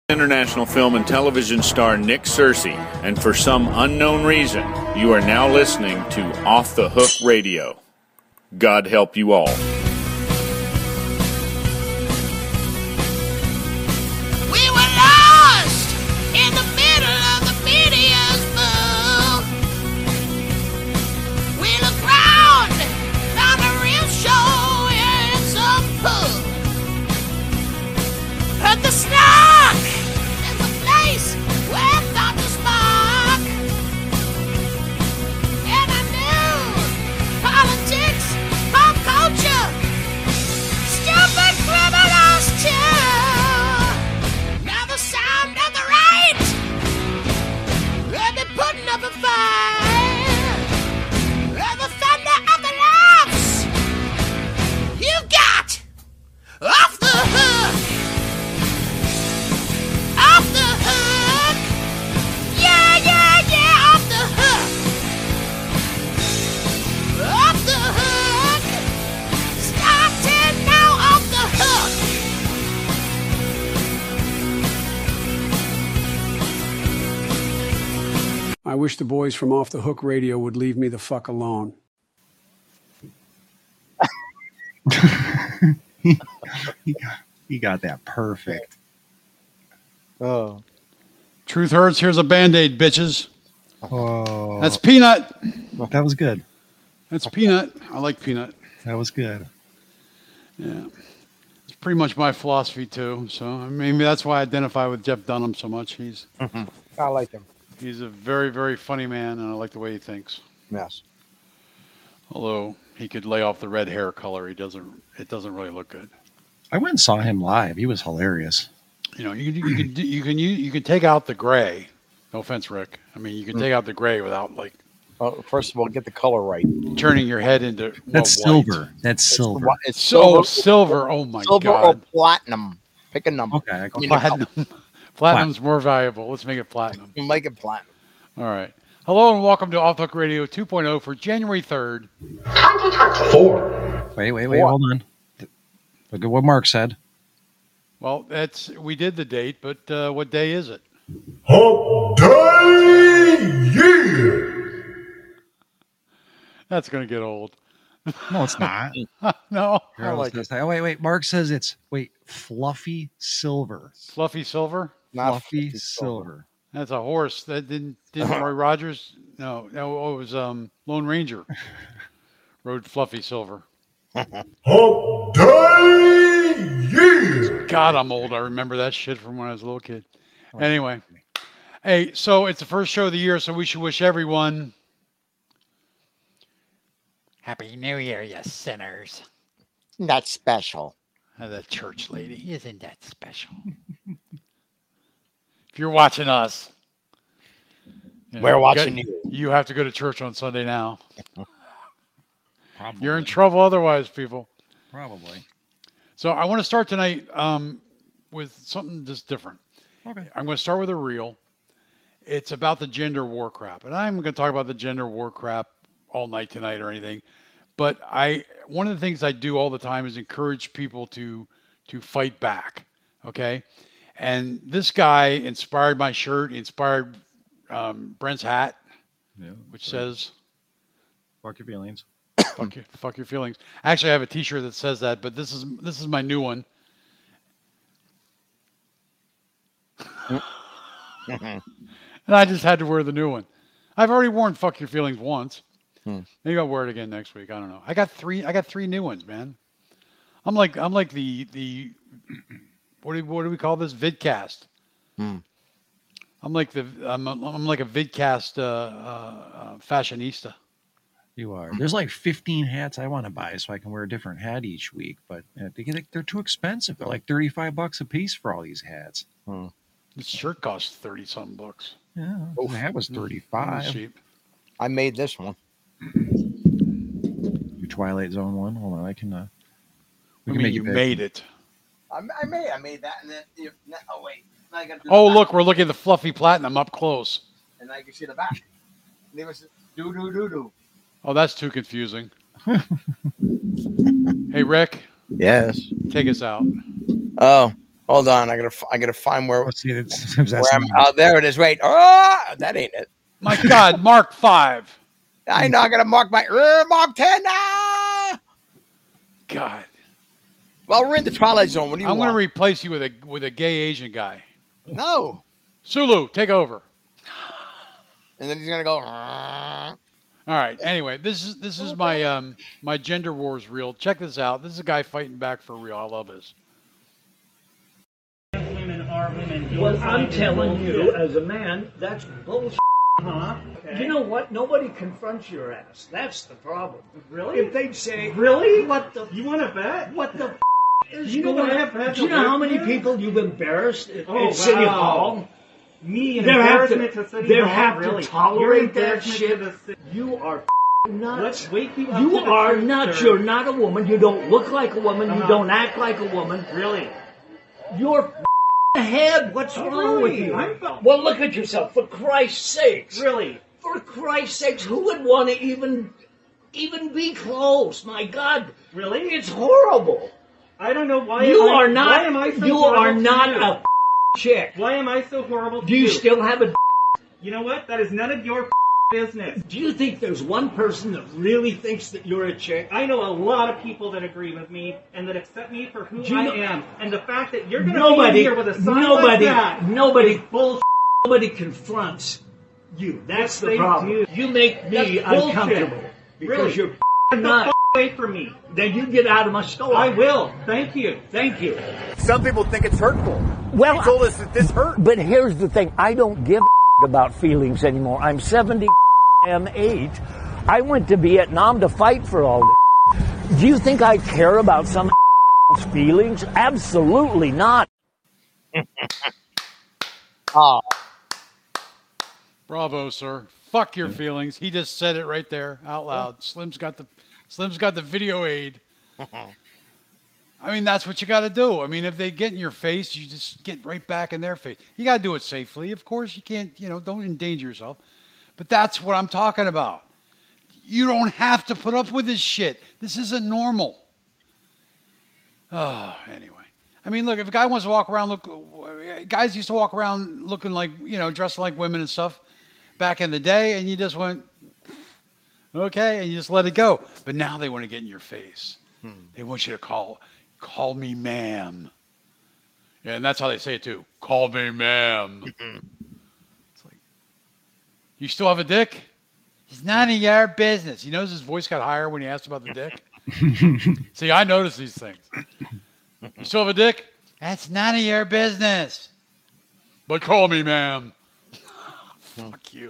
International film and television star Nick Searcy, and for some unknown reason, you are now listening to Off the Hook Radio. God help you all. We were lost in the middle of the media's bowl. We looked round, found a real show and some pub. Heard the snark. There's a place where thought to spark. And I knew politics, pop culture, stupid criminals too. Now the sound of the right, let me putting up a fight. And the thunder of the laughs, you got off the hook. Off the hook. Yeah, yeah, yeah, off the hook. Off the hook. Starting now, off the hook. I wish the boys from Off the Hook Radio would leave me the fuck alone. He got that perfect. Oh, Truth hurts. Here's a Band-Aid, bitches. Oh, That's Peanut. well, that was good. That's Peanut. I like Peanut. That was good. Yeah. It's pretty much my philosophy, too. So maybe that's why I identify with Jeff Dunham so much. He's I like him. a very, very funny man, and I like the way he thinks. Yes. Although he could lay off the red hair color, it doesn't really look good. I went and saw him live. He was hilarious. You know, you can take out the gray. No offense, Rick. I mean, you can take out the gray without like First of all, get the color right. turning your head into That's white. silver. That's silver. It's So silver. Oh my silver or God. platinum. Pick a number. Okay, I go You know, Platinum. Platinum's more valuable. Let's make it platinum. make it platinum. All right. Hello and welcome to Off the Hook Radio 2.0 for January 3rd. 2024. Wait, hold on. Look at what Mark said. Well, we did the date, but what day is it? Hump Day! Yeah! That's going to get old. No, it's not. No. I Girls like does it. that. Oh, wait. Mark says it's fluffy silver. Fluffy silver? Not Fluffy fluffy silver. That's a horse. That didn't Roy Rogers? No, it was Lone Ranger. Rode Fluffy Silver. Hump Day! Yeah! God, I'm old. I remember that shit from when I was a little kid. Anyway. Hey, so it's the first show of the year, so we should wish everyone Happy New Year, you sinners. That's special. The church lady. Isn't that special? If you're watching us, We're watching you. You have to go to church on Sunday now. Probably. You're in trouble otherwise, people. Probably. So I want to start tonight with something just different. Okay. I'm going to start with a reel. It's about the gender war crap. And I'm going to talk about the gender war crap all night tonight or anything. But one of the things I do all the time is encourage people to fight back. Okay. And this guy inspired my shirt. He inspired Brent's hat, which says, Fuck your feelings. fuck your feelings. Actually, I have a t-shirt that says that, but this is my new one. And I just had to wear the new one. I've already worn "fuck your feelings" once. Maybe I'll wear it again next week. I don't know. I got three new ones, man. I'm like the what do we call this? Vidcast. I'm like a Vidcast fashionista. You are. There's like 15 hats I want to buy so I can wear a different hat each week, but they're too expensive. They're like $35 a piece for all these hats. This shirt costs $30-something bucks. Yeah, the hat was $35. Cheap. I made this one. Your Twilight Zone one. Hold on, I can. We can I mean, make you it made it. I made that, and then oh wait, now I got to do Oh, the look, back, we're looking at the fluffy platinum up close. and now you can see the back. And it was do. Oh, that's too confusing. Hey, Rick, Yes. take us out. Oh, Hold on, I gotta find where Let's see. That's I'm. Oh, there it is. Wait. Oh, that ain't it. My God, Mark 5. I know. I gotta mark my Mark 10. Ah! God. Well, we're in the Twilight Zone. What do you I'm want? going to replace you with a gay Asian guy. No. Sulu, take over. And then he's gonna go. All right. Anyway, this is my my gender wars reel. Check this out. This is a guy fighting back for real. I love this. Women are women. Well, I'm telling you, as a man, that's bullshit. Huh? Okay. You know what? Nobody confronts your ass. That's the problem. Really? If they'd say, Really? What the? You want to bet? What the? Is You know going what on? I've had Do you to know how live many with? people you've embarrassed at Oh, City wow. Hall? Me, an They have embarrassment to City they Hall? have Really? to tolerate You're that embarrassment shit. to the city. You are nuts. Let's wake you up You to the are truth, nuts. sir. You're not a woman. You don't look like a woman. You Uh-huh. don't act like a woman. Really? You're ahead. What's Oh, wrong with really? you? I'm- Well, look at yourself. For Christ's sakes. Really? For Christ's sakes, who would want to even be close? My God, Really? it's horrible. I don't know why. You Why are not. am I so You horrible are to not you? a chick. Why am I so horrible to Do you still have a? You know what? That is none of your business. Do you think there's one person that really thinks that you're a chick? I know a lot of people that agree with me and that accept me for who Do you I know- am. And the fact that you're going to be Nobody, here with a sign like that nobody, is bullshit. nobody confronts you. That's Yes, the they problem. do. You make me That's bullshit. uncomfortable because Really? you're Get the nuts. f- away from me. Then you get out of my store. I will. Thank you. Thank you. Some people think it's hurtful. Well, He told us that this hurt. but here's the thing. I don't give about feelings anymore. I'm 70 am age. I went to Vietnam to fight for all this. Do you think I care about some feelings? Absolutely not. Oh, Bravo, sir. Fuck your feelings. He just said it right there out loud. Slim's got the video aid. I mean, that's what you got to do. I mean, if they get in your face, you just get right back in their face. You got to do it safely. Of course, you can't, don't endanger yourself. But that's what I'm talking about. You don't have to put up with this shit. This isn't normal. Oh, anyway. I mean, look, if a guy wants to walk around, guys used to walk around looking like, dressed like women and stuff back in the day, and you just went, okay, and you just let it go. But now they want to get in your face. They want you to call me ma'am. Yeah, and that's how they say it too. Call me ma'am. It's like, you still have a dick? It's none of your business. You notice his voice got higher when he asked about the dick? See, I notice these things. You still have a dick? That's none of your business. But call me ma'am. Fuck you.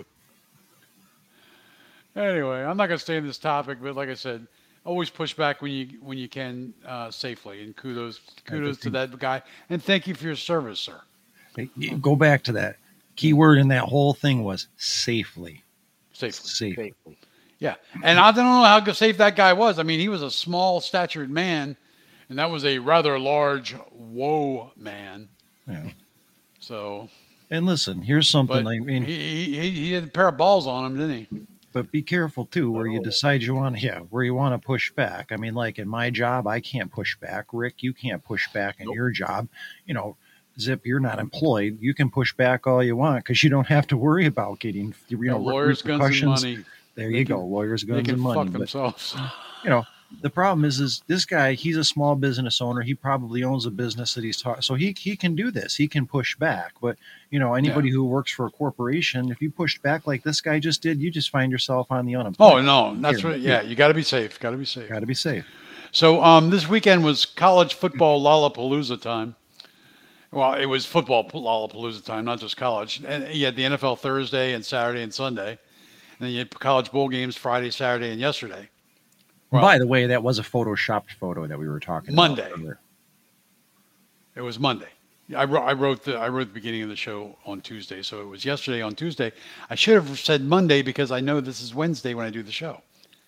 Anyway, I'm not going to stay in this topic, but like I said, always push back when you can safely. And kudos to that guy. And thank you for your service, sir. Go back to that. Key word in that whole thing was safely. Safely. Yeah. And I don't know how safe that guy was. I mean, he was a small statured man, and that was a rather large man. Yeah. So. And listen, here's something. But I mean, he had a pair of balls on him, didn't he? But be careful too, where you decide where you want to push back. I mean, like in my job, I can't push back. Rick, you can't push back in your job. Zip, you're not employed. You can push back all you want because you don't have to worry about getting, lawyers, guns, and repercussions. money. There you go, lawyers, guns, and money. Fuck themselves. The problem is this guy, he's a small business owner. He probably owns a business that he's taught. So he can do this. He can push back. But, anybody who works for a corporation, if you pushed back like this guy just did, you just find yourself on the unemployment. Oh, no. That's right. Yeah, you got to be safe. Got to be safe. So this weekend was college football Lollapalooza time. Well, it was football Lollapalooza time, not just college. And you had the NFL Thursday and Saturday and Sunday. And then you had college bowl games Friday, Saturday, and yesterday. Well, by the way, that was a photoshopped photo that we were talking Monday. about. Monday. It was Monday. I wrote the beginning of the show on Tuesday, so it was yesterday on Tuesday. I should have said Monday because I know this is Wednesday when I do the show.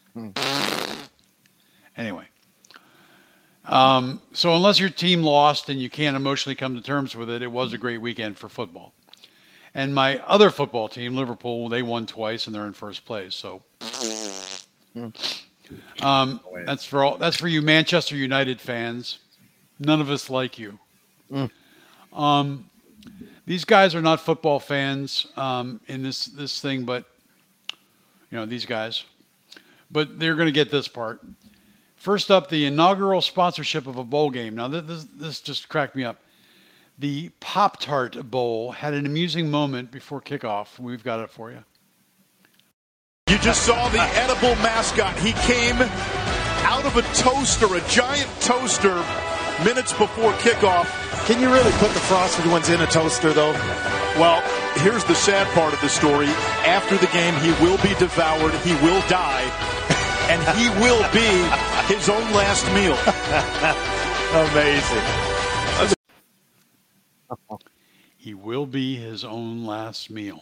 Anyway. So unless your team lost and you can't emotionally come to terms with it, it was a great weekend for football. And my other football team, Liverpool, they won twice and they're in first place. So that's for you Manchester United fans. None of us like you. These guys are not football fans in this thing, but these guys. But they're going to get this part. First up, the inaugural sponsorship of a bowl game. Now, this just cracked me up. The Pop-Tart Bowl had an amusing moment before kickoff. We've got it for you. You just saw the edible mascot. He came out of a toaster, a giant toaster, minutes before kickoff. Can you really put the frosted ones in a toaster, though? Well, here's the sad part of the story. After the game, he will be devoured. He will die. And he will be his own last meal. Amazing. He will be his own last meal.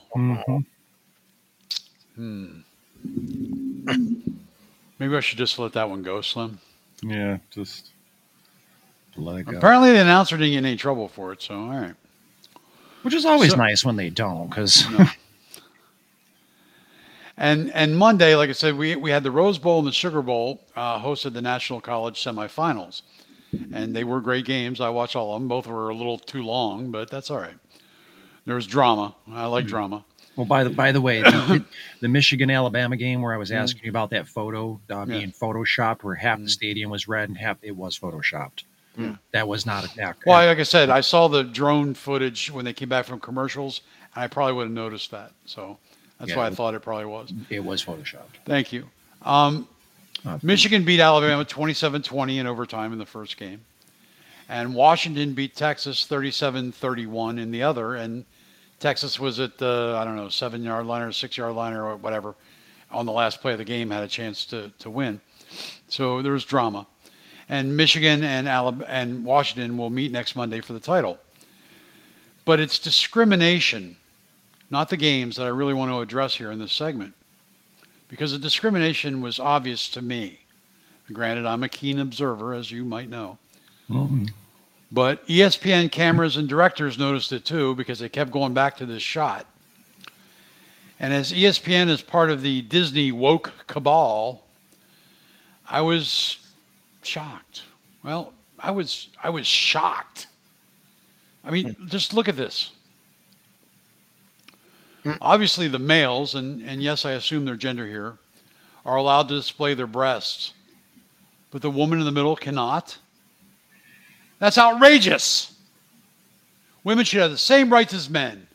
Maybe I should just let that one go, Slim. Yeah, just let it go. Apparently the announcer didn't get in any trouble for it, so all right. Which is always nice when they don't, because... And Monday, like I said, we had the Rose Bowl and the Sugar Bowl hosted the National College semifinals. And they were great games. I watched all of them. Both were a little too long, but that's all right. There was drama. I like drama. Well, by the way, the Michigan-Alabama game where I was asking you about that photo being photoshopped, where half the stadium was red and half it was photoshopped. That was not a Well, like I said, I saw the drone footage when they came back from commercials, and I probably would have noticed that. So that's why I thought it probably was. It was photoshopped. Thank you. Michigan beat Alabama 27-20 in overtime in the first game. And Washington beat Texas 37-31 in the other. And Texas was at the, 7-yard line or 6-yard line or whatever on the last play of the game, had a chance to win. So there was drama. And Michigan and Washington will meet next Monday for the title. But it's discrimination, not the games, that I really want to address here in this segment. Because the discrimination was obvious to me. Granted, I'm a keen observer, as you might know. Mm-hmm. But ESPN cameras and directors noticed it too, because they kept going back to this shot. And as ESPN is part of the Disney woke cabal, I was shocked. Well, I was shocked. I mean, just look at this. Obviously, the males, and yes, I assume their gender here, are allowed to display their breasts. But the woman in the middle cannot. That's outrageous. Women should have the same rights as men.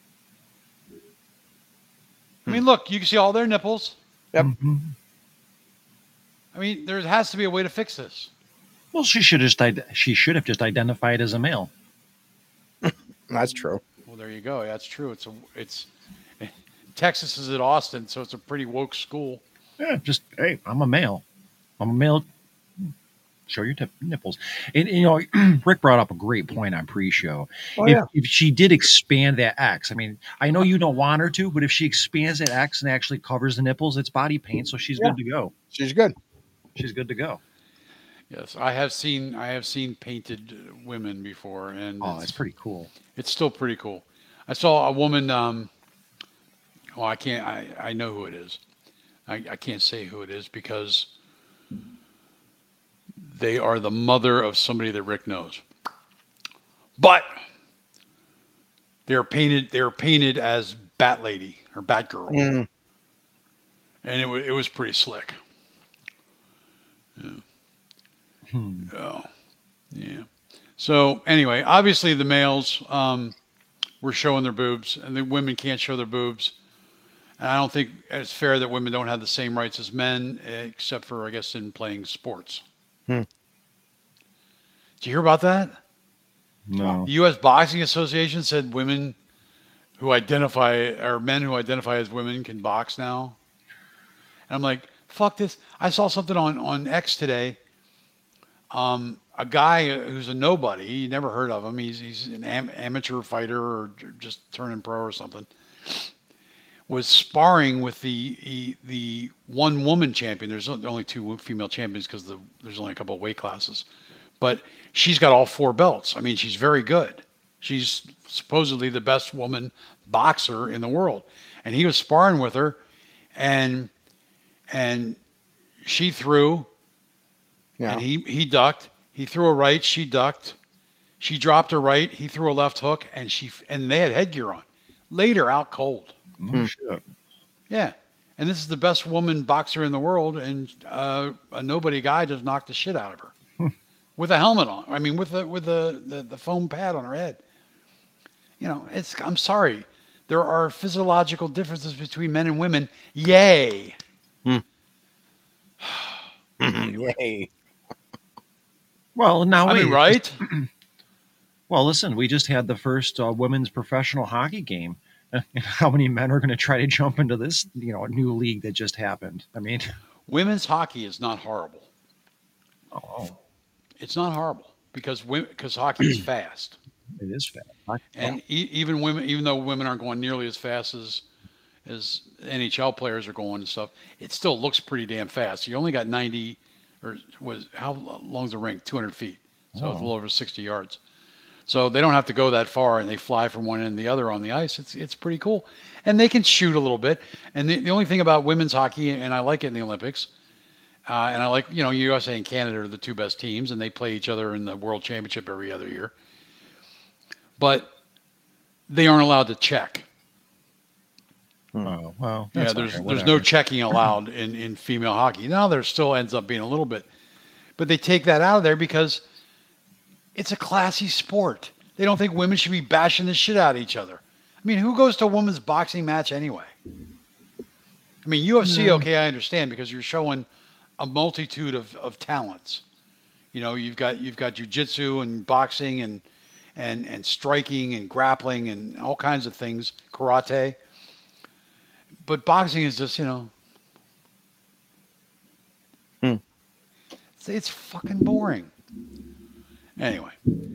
I mean, look, you can see all their nipples. Yep. I mean, there has to be a way to fix this. Well, she should have just identified as a male. That's true. Well, there you go. That's true. It's Texas is at Austin, so it's a pretty woke school. Yeah, hey, I'm a male. I'm a male. Show your nipples. And, Rick brought up a great point on pre-show. If she did expand that X, I mean, I know you don't want her to, but if she expands that X and actually covers the nipples, it's body paint, so she's good to go. She's good. She's good to go. Yes, I have seen painted women before, and it's pretty cool. It's still pretty cool. I saw a woman. I can't. I know who it is. I can't say who it is because they are the mother of somebody that Rick knows. But they're painted as Bat Lady or Batgirl, and it was pretty slick. Yeah. Yeah. So anyway, obviously the males were showing their boobs, and the women can't show their boobs. And I don't think it's fair that women don't have the same rights as men, except for, I guess, in playing sports. Did you hear about that? No. The U.S. Boxing Association said men who identify as women can box now. And I'm like, fuck this. I saw something on X today. A guy who's a nobody, you never heard of him. He's an amateur fighter or just turning pro or something. Was sparring with the one woman champion. There's only two female champions because there's only a couple of weight classes, but she's got all 4 belts. I mean, she's very good. She's supposedly the best woman boxer in the world, and he was sparring with her, and she threw, and he ducked. He threw a right, she ducked. She dropped her right. He threw a left hook, and they had headgear on. Laid her out cold. Oh, shit. Yeah. And this is the best woman boxer in the world, and a nobody guy just knocked the shit out of her with a helmet on. I mean, with the foam pad on her head. You know, I'm sorry. There are physiological differences between men and women. Yay. Yay. Well, now I wait. mean, right? Well, listen, we just had the first women's professional hockey game. How many men are going to try to jump into this, new league that just happened? I mean, women's hockey is not horrible. Oh, it's not horrible because hockey is fast. It is fast, and even women, even though women aren't going nearly as fast as NHL players are going and stuff, it still looks pretty damn fast. You only got 90, or how long's the rink? 200 feet, so it's a little over 60 yards. So they don't have to go that far, and they fly from one end to the other on the ice. It's pretty cool, and they can shoot a little bit. And the only thing about women's hockey, and I like it in the Olympics, and I like USA and Canada are the two best teams, and they play each other in the World Championship every other year. But they aren't allowed to check. Oh, well, yeah, there's no checking allowed in female hockey. Now there still ends up being a little bit, but they take that out of there because it's a classy sport. They don't think women should be bashing the shit out of each other. I mean, who goes to a women's boxing match anyway? I mean, UFC, okay, I understand, because you're showing a multitude of talents. You've got jiu-jitsu and boxing and striking and grappling and all kinds of things, karate. But boxing is just, it's fucking boring. Anyway,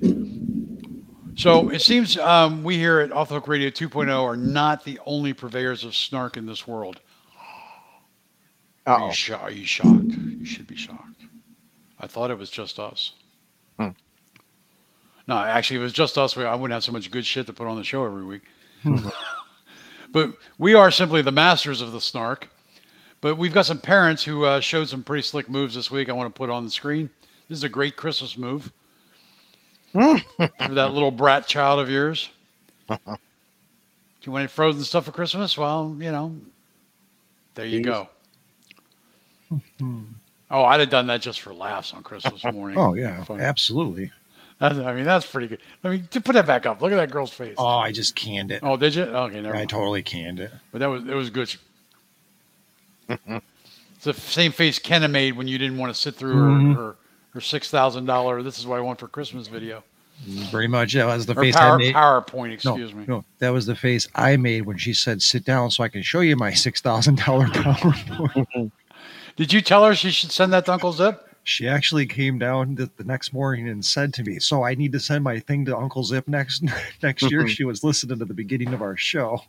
so it seems we here at Off the Hook Radio 2.0 are not the only purveyors of snark in this world. Are you shocked? You should be shocked. I thought it was just us. No, actually, if it was just us, I wouldn't have so much good shit to put on the show every week. But we are simply the masters of the snark. But we've got some parents who showed some pretty slick moves this week I want to put on the screen. This is a great Christmas move. For that little brat child of yours. Do you want any frozen stuff for Christmas? Well, there you go. Oh, I'd have done that just for laughs on Christmas morning. Oh, yeah, absolutely. That's pretty good. Put that back up. Look at that girl's face. Oh, I just canned it. Oh, did you? Okay, never mind. I totally canned it. But it was good. It's the same face Kenna made when you didn't want to sit through her $6,000 "This is what I want for Christmas" video. Pretty much, that was the Or face I made. PowerPoint, excuse me. No, that was the face I made when she said, "Sit down so I can show you my $6,000 PowerPoint." Did you tell her she should send that to Uncle Zip? She actually came down the next morning and said to me, "So I need to send my thing to Uncle Zip next year." She was listening to the beginning of our show.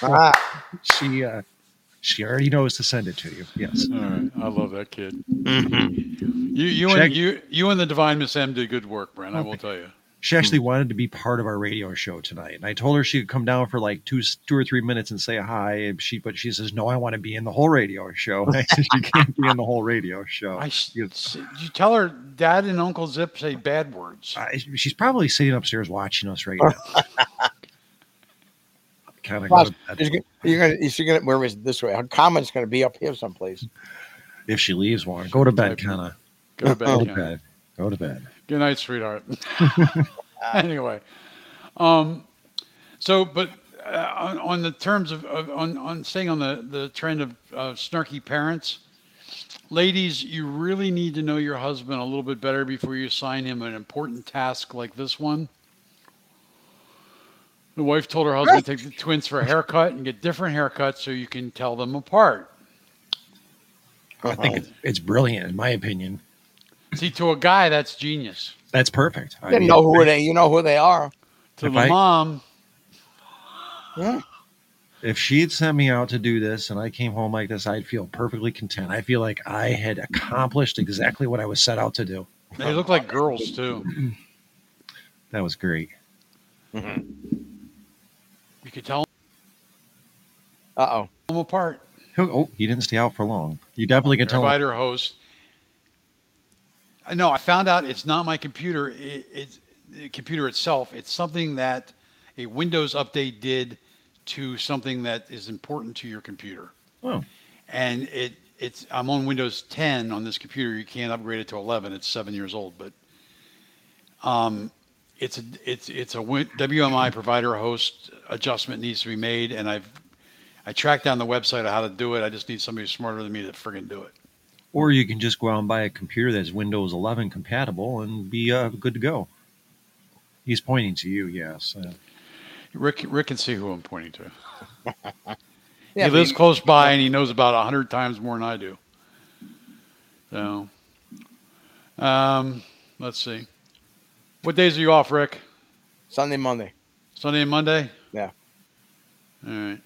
She already knows to send it to you. Yes. All right. I love that kid. You and the Divine Miss M did good work, Brent. I will tell you. She actually wanted to be part of our radio show tonight, and I told her she could come down for like two or 3 minutes and say hi. But she says, "No, I want to be in the whole radio show." I said, "You can't be in the whole radio show." Did you tell her Dad and Uncle Zip say bad words? She's probably sitting upstairs watching us right now. Kind of. You're gonna. Where is it this way? Her comment's gonna be up here someplace. If she leaves one, go to bed, Kenna. Go to bed. Go to bed. Good night, sweetheart. Anyway, so but on the terms of on staying on the trend of snarky parents, ladies, you really need to know your husband a little bit better before you assign him an important task like this one. The wife told her husband to take the twins for a haircut and get different haircuts so you can tell them apart. I think it's brilliant, in my opinion. See, to a guy, that's genius. That's perfect. You know who they are. To the mom. Yeah. If she had sent me out to do this and I came home like this, I'd feel perfectly content. I feel like I had accomplished exactly what I was set out to do. They look like girls, too. That was great. You could tell them apart. Oh, he didn't stay out for long. You definitely can tell. Provider host. No, I found out it's not my computer. the computer itself. It's something that a Windows update did to something that is important to your computer. Oh. And I'm on Windows 10 on this computer. You can't upgrade it to 11. It's 7 years old, but it's a WMI provider host adjustment needs to be made, and I tracked down the website of how to do it. I just need somebody smarter than me to friggin' do it. Or you can just go out and buy a computer that's Windows 11 compatible and be good to go. He's pointing to you, yes. Rick can see who I'm pointing to. Yeah, he lives close by, and he knows about 100 times more than I do. So, let's see. What days are you off, Rick? Sunday, Monday. Sunday and Monday? Yeah. All right.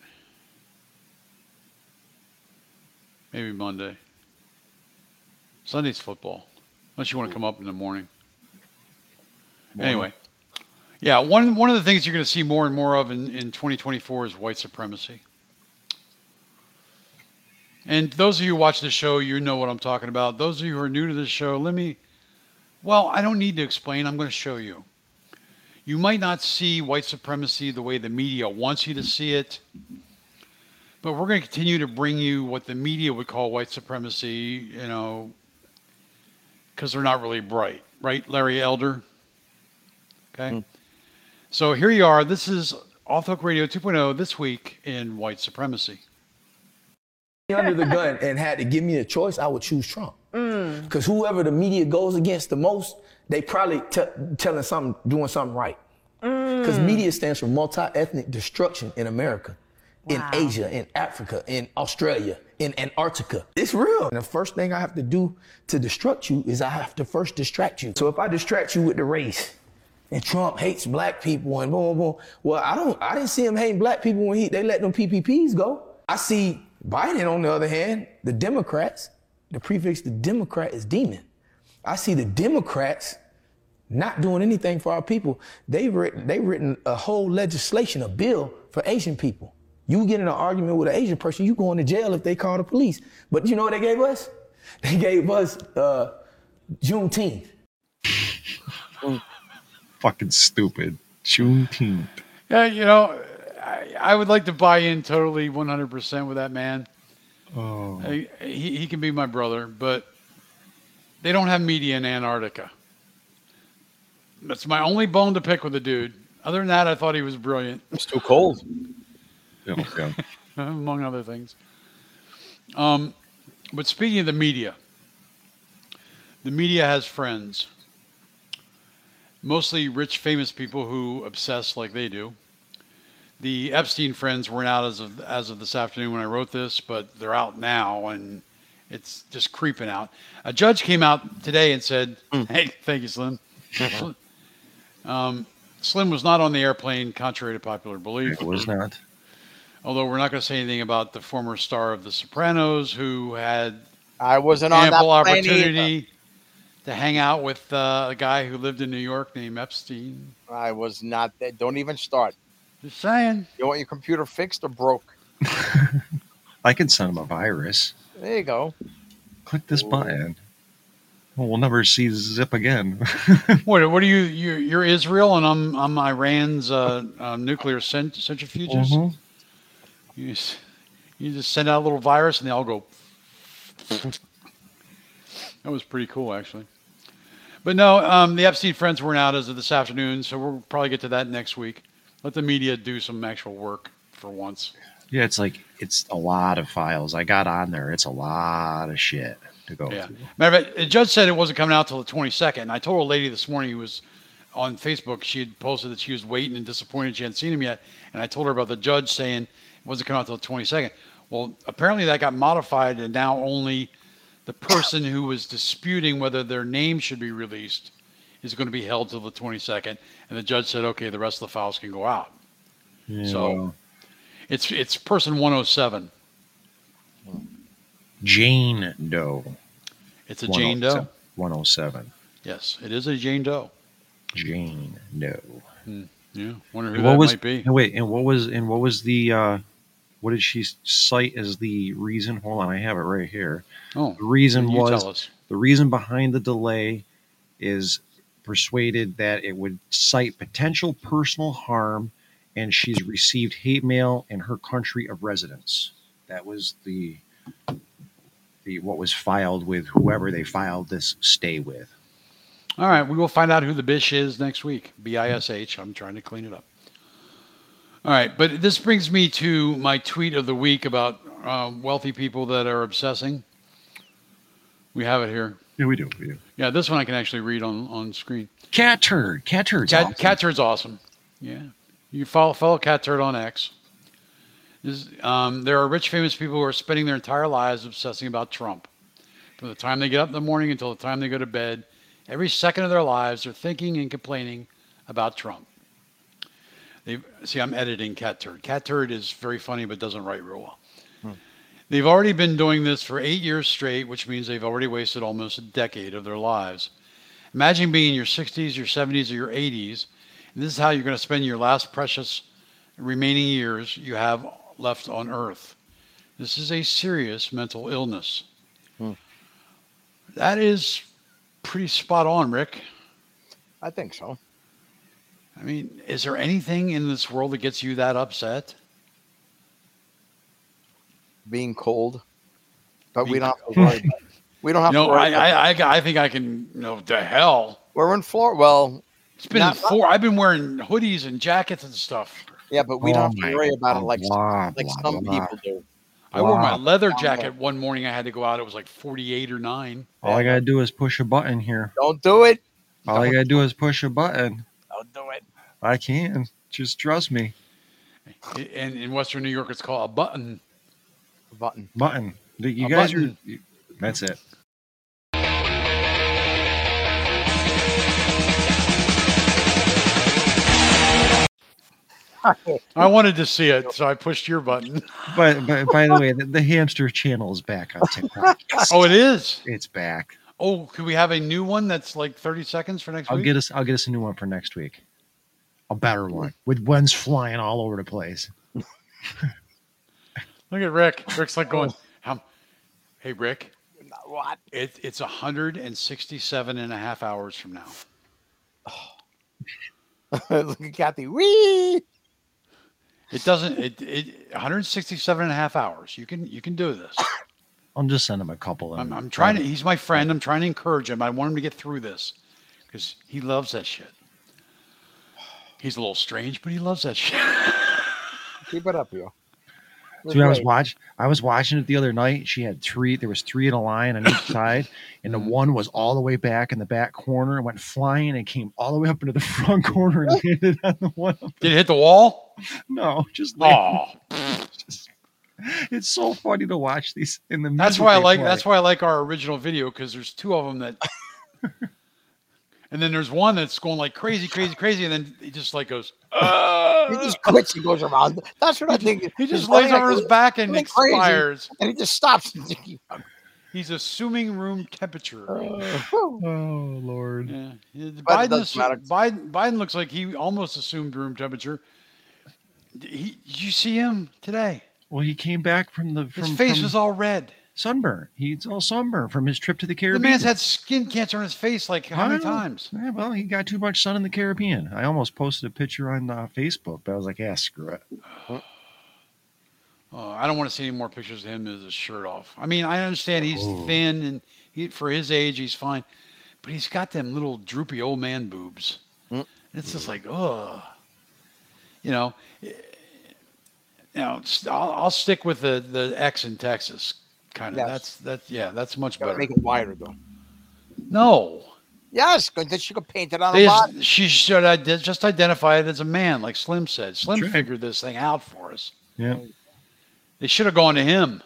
Maybe Monday. Sunday's football, unless you want to come up in the morning. Anyway, yeah, one of the things you're going to see more and more of in 2024 is white supremacy. And those of you who watch the show, you know what I'm talking about. Those of you who are new to this show, I don't need to explain. I'm going to show you. You might not see white supremacy the way the media wants you to see it, but we're going to continue to bring you what the media would call white supremacy, because they're not really bright. Right, Larry Elder? Okay. So here you are. This is Off the Hook Radio 2.0 this week in white supremacy. Under the gun and had to give me a choice, I would choose Trump. Because whoever the media goes against the most, they probably doing something right. Because media stands for multi-ethnic destruction in America, in Asia, in Africa, in Australia, in Antarctica. It's real. And the first thing I have to do to destruct you is I have to first distract you. So if I distract you with the race, and Trump hates black people and boom, boom, well, I didn't see him hating black people when they let them PPPs go. I see Biden, on the other hand, the Democrats, the prefix to Democrat is demon. I see the Democrats not doing anything for our people. They've written a whole legislation, a bill for Asian people. You get in an argument with an Asian person, you going to jail if they call the police. But you know what they gave us? They gave us Juneteenth. Fucking stupid. Juneteenth. Yeah, I would like to buy in totally 100% with that man. Oh. He can be my brother, but they don't have media in Antarctica. That's my only bone to pick with the dude. Other than that, I thought he was brilliant. It's too cold. Yeah. Among other things. But speaking of the media has friends. Mostly rich, famous people who obsess like they do. The Epstein friends weren't out as of this afternoon when I wrote this, but they're out now, and it's just creeping out. A judge came out today and said, "Hey, thank you, Slim." Slim was not on the airplane, contrary to popular belief. It was not. Although we're not going to say anything about the former star of The Sopranos, who had I wasn't on ample that plane opportunity either. to hang out with a guy who lived in New York named Epstein. I was not there. Don't even start. Just saying. You want your computer fixed or broke? I can send him a virus. There you go. Click this button. Well, we'll never see Zip again. What are you? You're Israel, and I'm Iran's nuclear centrifuges. Mhm. You just send out a little virus, and they all go. That was pretty cool, actually. But no, the Epstein friends weren't out as of this afternoon, so we'll probably get to that next week. Let the media do some actual work for once. Yeah, it's a lot of files. I got on there. It's a lot of shit to go through. Matter of fact, the judge said it wasn't coming out till the 22nd. I told a lady this morning who was on Facebook, she had posted that she was waiting and disappointed she hadn't seen him yet. And I told her about the judge saying it wasn't coming out till the 22nd. Well, apparently that got modified, and now only the person who was disputing whether their name should be released is going to be held till the 22nd. And the judge said, okay, the rest of the files can go out. Yeah. So it's person 107. Jane Doe. It's a Jane Doe? 107. Yes, it is a Jane Doe. Jane Doe. Yeah, wonder who that might be. And what was the what did she cite as the reason? Hold on, I have it right here. Oh, the reason you was tell us. the reason behind the delay is persuaded that it would cite potential personal harm, and she's received hate mail in her country of residence. That was the what was filed with whoever they filed this stay with. All right, we will find out who the bish is next week. BISH. I'm trying to clean it up. All right, but this brings me to my tweet of the week about wealthy people that are obsessing. We have it here. Yeah, we do. Yeah, this one I can actually read on screen. Cat Turd. Cat Turd's awesome. Cat Turd's awesome. Yeah. You follow Cat Turd on X. There are rich, famous people who are spending their entire lives obsessing about Trump. From the time they get up in the morning until the time they go to bed, every second of their lives, they're thinking and complaining about Trump. I'm editing Cat Turd. Cat Turd is very funny, but doesn't write real well. They've already been doing this for 8 years straight, which means they've already wasted almost a decade of their lives. Imagine being in your 60s, your 70s, or your 80s, and this is how you're going to spend your last precious remaining years you have left on Earth. This is a serious mental illness. That is pretty spot on, Rick. I think so. I mean, is there anything in this world that gets you that upset? Being cold. But we don't have to worry about it. We don't have to worry about it. I think I can, the hell. We're in Florida. Well, it's been I've been wearing hoodies and jackets and stuff. Yeah, but we don't have to worry about it like some people do. I wore my leather jacket one morning. I had to go out. It was like 48 or 9. All I got to do is push a button here. Don't do it. All I got to do is push a button. Don't do it. I can. Just trust me. And in Western New York, it's called a button. Button. You guys are... That's it. I wanted to see it, so I pushed your button. But by the way, the hamster channel is back on TikTok. Oh, it is? It's back. Oh, could we have a new one that's like 30 seconds for next week? I'll get us a new one for next week. A better one with ones flying all over the place. Look at Rick. Rick's like going, hey, Rick. What? It's 167 and a half hours from now. Look at Kathy. Wee! It doesn't. 167 and a half hours. You can do this. I'll just send him a couple. I'm trying to. He's my friend. I'm trying to encourage him. I want him to get through this because he loves that shit. He's a little strange, but he loves that shit. Keep it up, yo. So I was watching it the other night. She had 3. There was 3 in a line on each side, and the one was all the way back in the back corner and went flying and came all the way up into the front corner and landed on the one. Did it hit the wall? No, just it's so funny to watch these in the. That's why I like our original video because there's 2 of them that. And then there's one that's going like crazy, and then he just like goes. He just quits and goes around. That's what I think. He just lays on his back and expires. And he just stops. He's assuming room temperature. Oh Lord. Yeah. Biden looks like he almost assumed room temperature. Did you see him today? Well, he came back from his face was all red. Sunburn. He's all sunburned from his trip to the Caribbean. The man's had skin cancer on his face like how many times? Yeah, well, he got too much sun in the Caribbean. I almost posted a picture on Facebook, but I was like, screw it. I don't want to see any more pictures of him with his shirt off. I mean, I understand he's thin and for his age, he's fine. But he's got them little droopy old man boobs. It's just like, ugh. I'll stick with the X in Texas. Kind of. Yes. That's much better. Make it wider though. No. Yes, because she could paint it on a body. She should just identify it as a man, like Slim said. Slim figured this thing out for us. Yeah. They should have gone to him.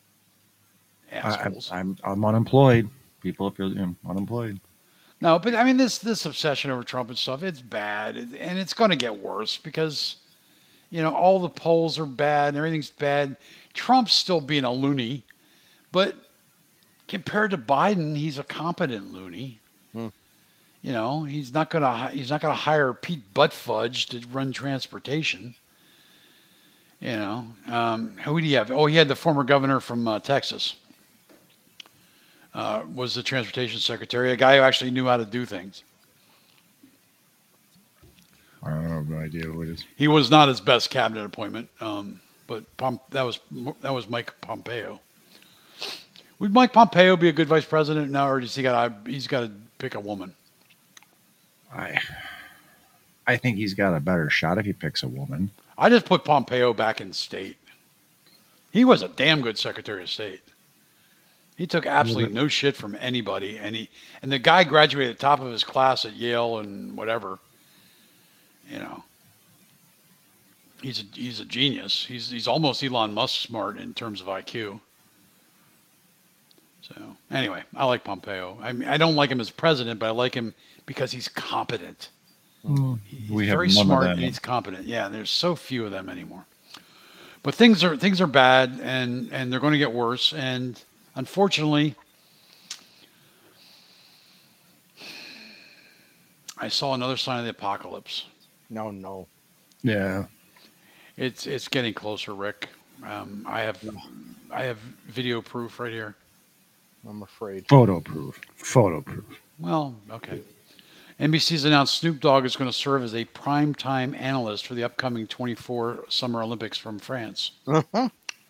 I'm unemployed. People feel unemployed. No, but I mean this obsession over Trump and stuff, it's bad, and it's going to get worse because all the polls are bad and everything's bad. Trump's still being a loony. But compared to Biden, he's a competent loony. He's not gonna hire Pete Buttigieg to run transportation. Who do you have? Oh, he had the former governor from Texas. Was the transportation secretary, a guy who actually knew how to do things. I don't have no idea what it is. He was not his best cabinet appointment, but that was Mike Pompeo. Would Mike Pompeo be a good vice president now, or does he's got to pick a woman? I think he's got a better shot if he picks a woman. I just put Pompeo back in state. He was a damn good Secretary of State. He took absolutely no shit from anybody, and the guy graduated at the top of his class at Yale and whatever. You know, he's a genius. He's almost Elon Musk smart in terms of IQ. So anyway, I like Pompeo. I don't like him as president, but I like him because he's competent. He's very smart and he's competent. Yeah, there's so few of them anymore. But things are bad, and they're going to get worse. And unfortunately, I saw another sign of the apocalypse. No. Yeah. It's getting closer, Rick. I have video proof right here. I'm afraid. Photo proof. Well, okay. NBC's announced Snoop Dogg is going to serve as a primetime analyst for the upcoming 24 Summer Olympics from France. Uh-huh.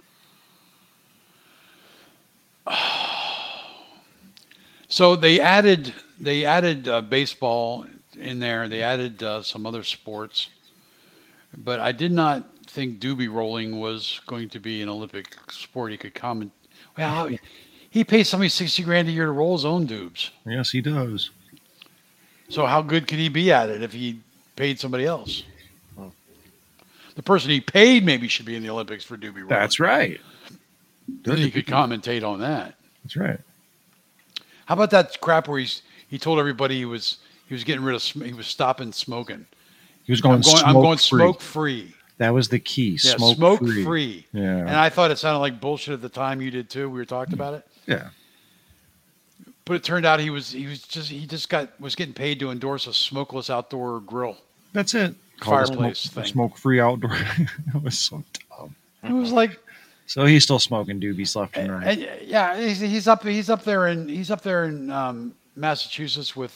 So they added baseball in there. They added some other sports, but I did not think doobie rolling was going to be an Olympic sport. He could comment. Well, he pays somebody $60,000 a year to roll his own doobs. Yes, he does. So how good could he be at it if he paid somebody else? The person he paid maybe should be in the Olympics for doobie rolling. That's right. Then he could commentate on that. That's right. How about that crap where he told everybody he was getting rid of he was stopping smoking. He was going I'm going smoke free. That was the key. Yeah, smoke free. Yeah. And I thought it sounded like bullshit at the time. You did too. We were talking about it. Yeah. But it turned out he was getting paid to endorse a smokeless outdoor grill. That's it. Fireplace thing. Smoke free outdoor. It was so dumb. It was like. So he's still smoking doobies left and right. Yeah, he's up there in Massachusetts with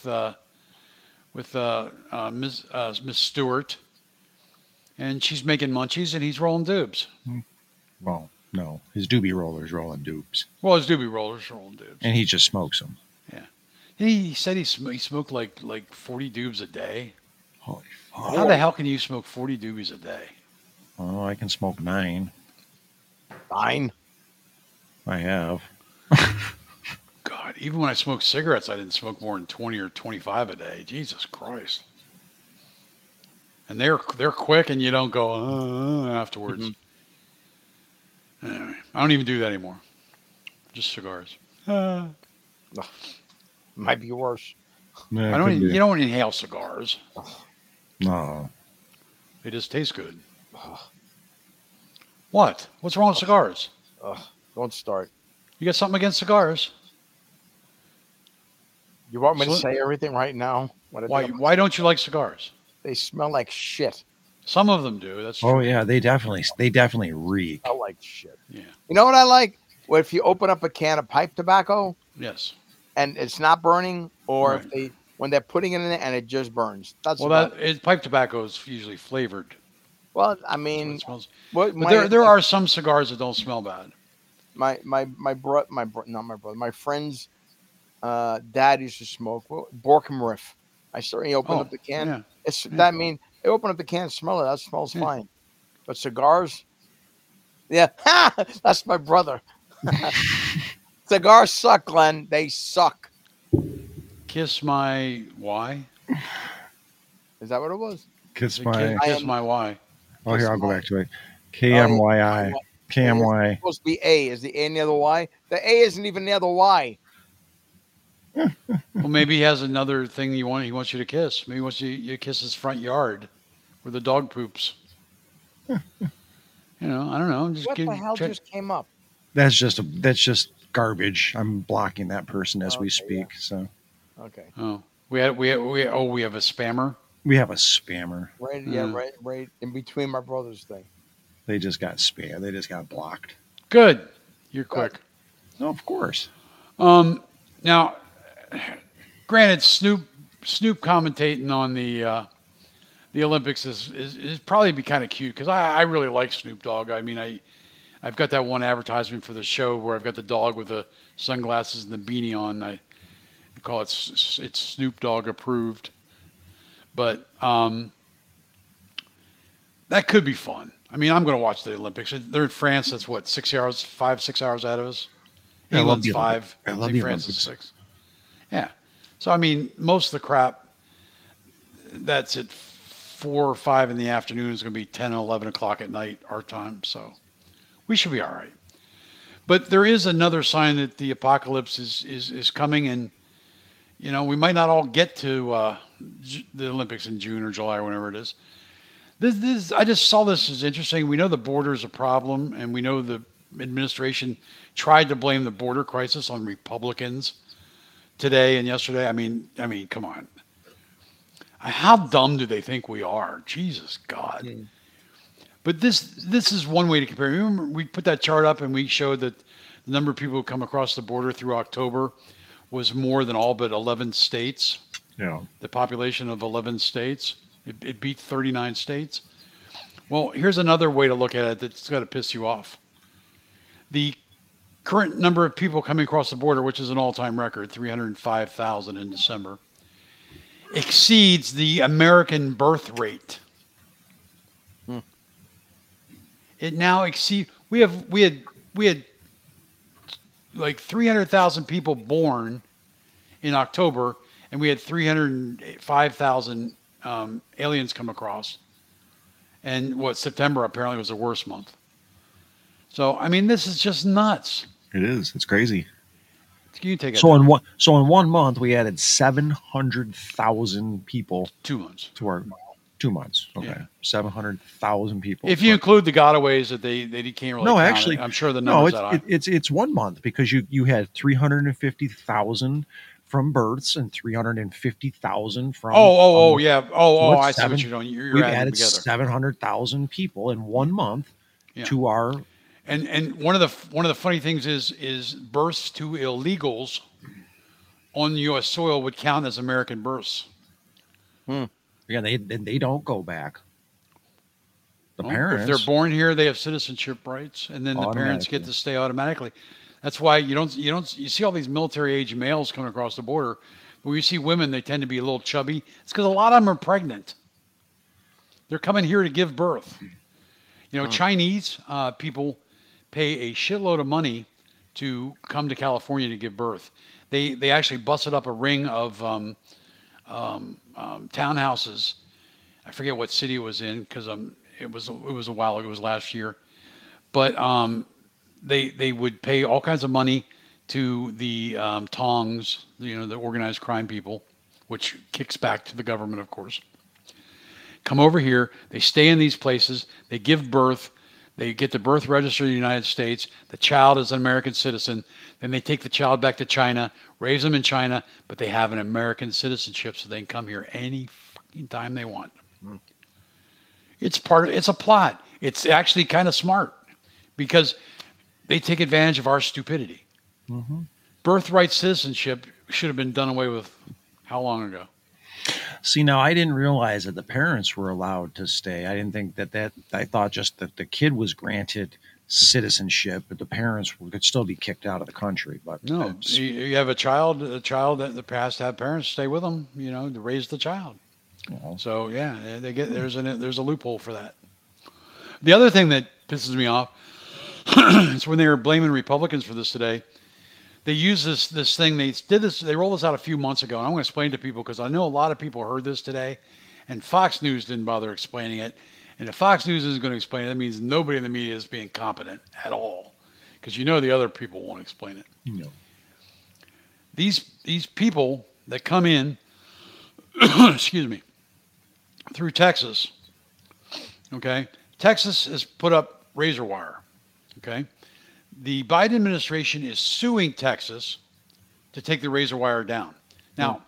Miss Stewart, and she's making munchies and he's rolling doobs. Well, no, his doobie roller's rolling doobs. Well, his doobie roller's rolling doobs, and he just smokes them. Yeah, he said he smoked like 40 doobs a day. Holy fuck! How the hell can you smoke 40 doobies a day? Oh, I can smoke 9. 9? I have. God, even when I smoked cigarettes, I didn't smoke more than 20 or 25 a day. Jesus Christ. And they're quick, and you don't go afterwards. Mm-hmm. Anyway, I don't even do that anymore. Just cigars. Might be worse. Yeah, you don't inhale cigars. No. They just taste good. What? What's wrong with cigars? Don't start. You got something against cigars? You want me to say everything right now? Why don't you like cigars? They smell like shit. Some of them do. That's true. Oh yeah, they definitely reek. I like shit. Yeah. You know what I like? Well, if you open up a can of pipe tobacco, yes, and it's not burning, or if when they're putting it in it and it just burns. That's pipe tobacco is usually flavored. Well, I mean, there are some cigars that don't smell bad. My friend's dad used to smoke Borkham Riff. I saw he opened up the can. Yeah. That mean they open up the can, smell it. That smells fine. But cigars, that's my brother. Cigars suck, Glenn. They suck. Kiss my why? Is that what it was? Kiss my why? Oh, here, I'll go back to it. KMYI. KMY. It's supposed to be A. Is the A near the Y? The A isn't even near the Y. Well, maybe he has another thing he wants you to kiss. Maybe he wants you to kiss his front yard where the dog poops. I don't know. What the hell just came up? That's just garbage. I'm blocking that person as we speak. Yeah. So. Okay. Oh, we have a spammer. We have a spammer. Right in between my brother's thing. They just got spammed. They just got blocked. Good. You're quick. No, of course. Now, granted, Snoop commentating on the the Olympics is probably be kind of cute because I really like Snoop Dogg. I mean, I've got that one advertisement for the show where I've got the dog with the sunglasses and the beanie on. I call it it's Snoop Dogg approved, but that could be fun. I mean, I'm going to watch the Olympics. They're in France. That's what, 6 hours out of us. England's 5. I think France is 6. Yeah. So I mean, most of the crap that's at 4 or 5 in the afternoon is going to be 10 and 11 o'clock at night our time. So we should be all right. But there is another sign that the apocalypse is coming, and you know, we might not all get to the Olympics in June or July or whenever it is. This I just saw this as interesting. We know the border is a problem, and we know the administration tried to blame the border crisis on Republicans today and yesterday. I mean, come on. How dumb do they think we are? Jesus God. But this is one way to compare. Remember, we put that chart up and we showed that the number of people who come across the border through October was more than all but 11 states. Yeah. The population of 11 states. It beat 39 states. Well, here's another way to look at it that's got to piss you off. The current number of people coming across the border, which is an all-time record, 305,000 in December, exceeds the American birth rate. It now exceeds. We had like 300,000 people born in October, and we had 305,000 aliens come across. And September apparently was the worst month. So I mean, this is just nuts. It is. It's crazy. You take it. So in 1 month we added 700,000 people. 2 months. To our 2 months. Okay. Yeah. 700,000 people. If you include the gotaways that they can't really. No, count actually, it. I'm sure the numbers it's 1 month because you had 350,000 from births and 350,000 from. Yeah. I see what you're doing. You're adding added together. 700,000 people in 1 month to our. And one of the funny things is births to illegals on U.S. soil would count as American births. Yeah, they don't go back. The parents, if they're born here, they have citizenship rights, and then the parents get to stay automatically. That's why you see all these military age males coming across the border. But when you see women, they tend to be a little chubby. It's because a lot of them are pregnant. They're coming here to give birth. You know, Chinese people pay a shitload of money to come to California to give birth. They actually busted up a ring of townhouses. I forget what city it was in because it was a while ago. It was last year, but they would pay all kinds of money to the Tongs, the organized crime people, which kicks back to the government, of course. Come over here. They stay in these places. They give birth. They get the birth register of the United States. The child is an American citizen. Then they take the child back to China, raise them in China, but they have an American citizenship so they can come here any fucking time they want. It's a plot. It's actually kind of smart because they take advantage of our stupidity. Birthright citizenship should have been done away with how long ago? See, now I didn't realize that the parents were allowed to stay. I didn't think that I thought just that the kid was granted citizenship, but the parents could still be kicked out of the country. But no, you have a child that in the past have parents stay with them, to raise the child. So yeah, there's a loophole for that. The other thing that pisses me off is when they were blaming Republicans for this today. They use this thing. They rolled this out a few months ago, and I'm going to explain to people because I know a lot of people heard this today, and Fox News didn't bother explaining it. And if Fox News isn't going to explain it, that means nobody in the media is being competent at all, because the other people won't explain it. These people that come in, excuse me, through Texas. Okay, Texas has put up razor wire. Okay. The Biden administration is suing Texas to take the razor wire down. Now,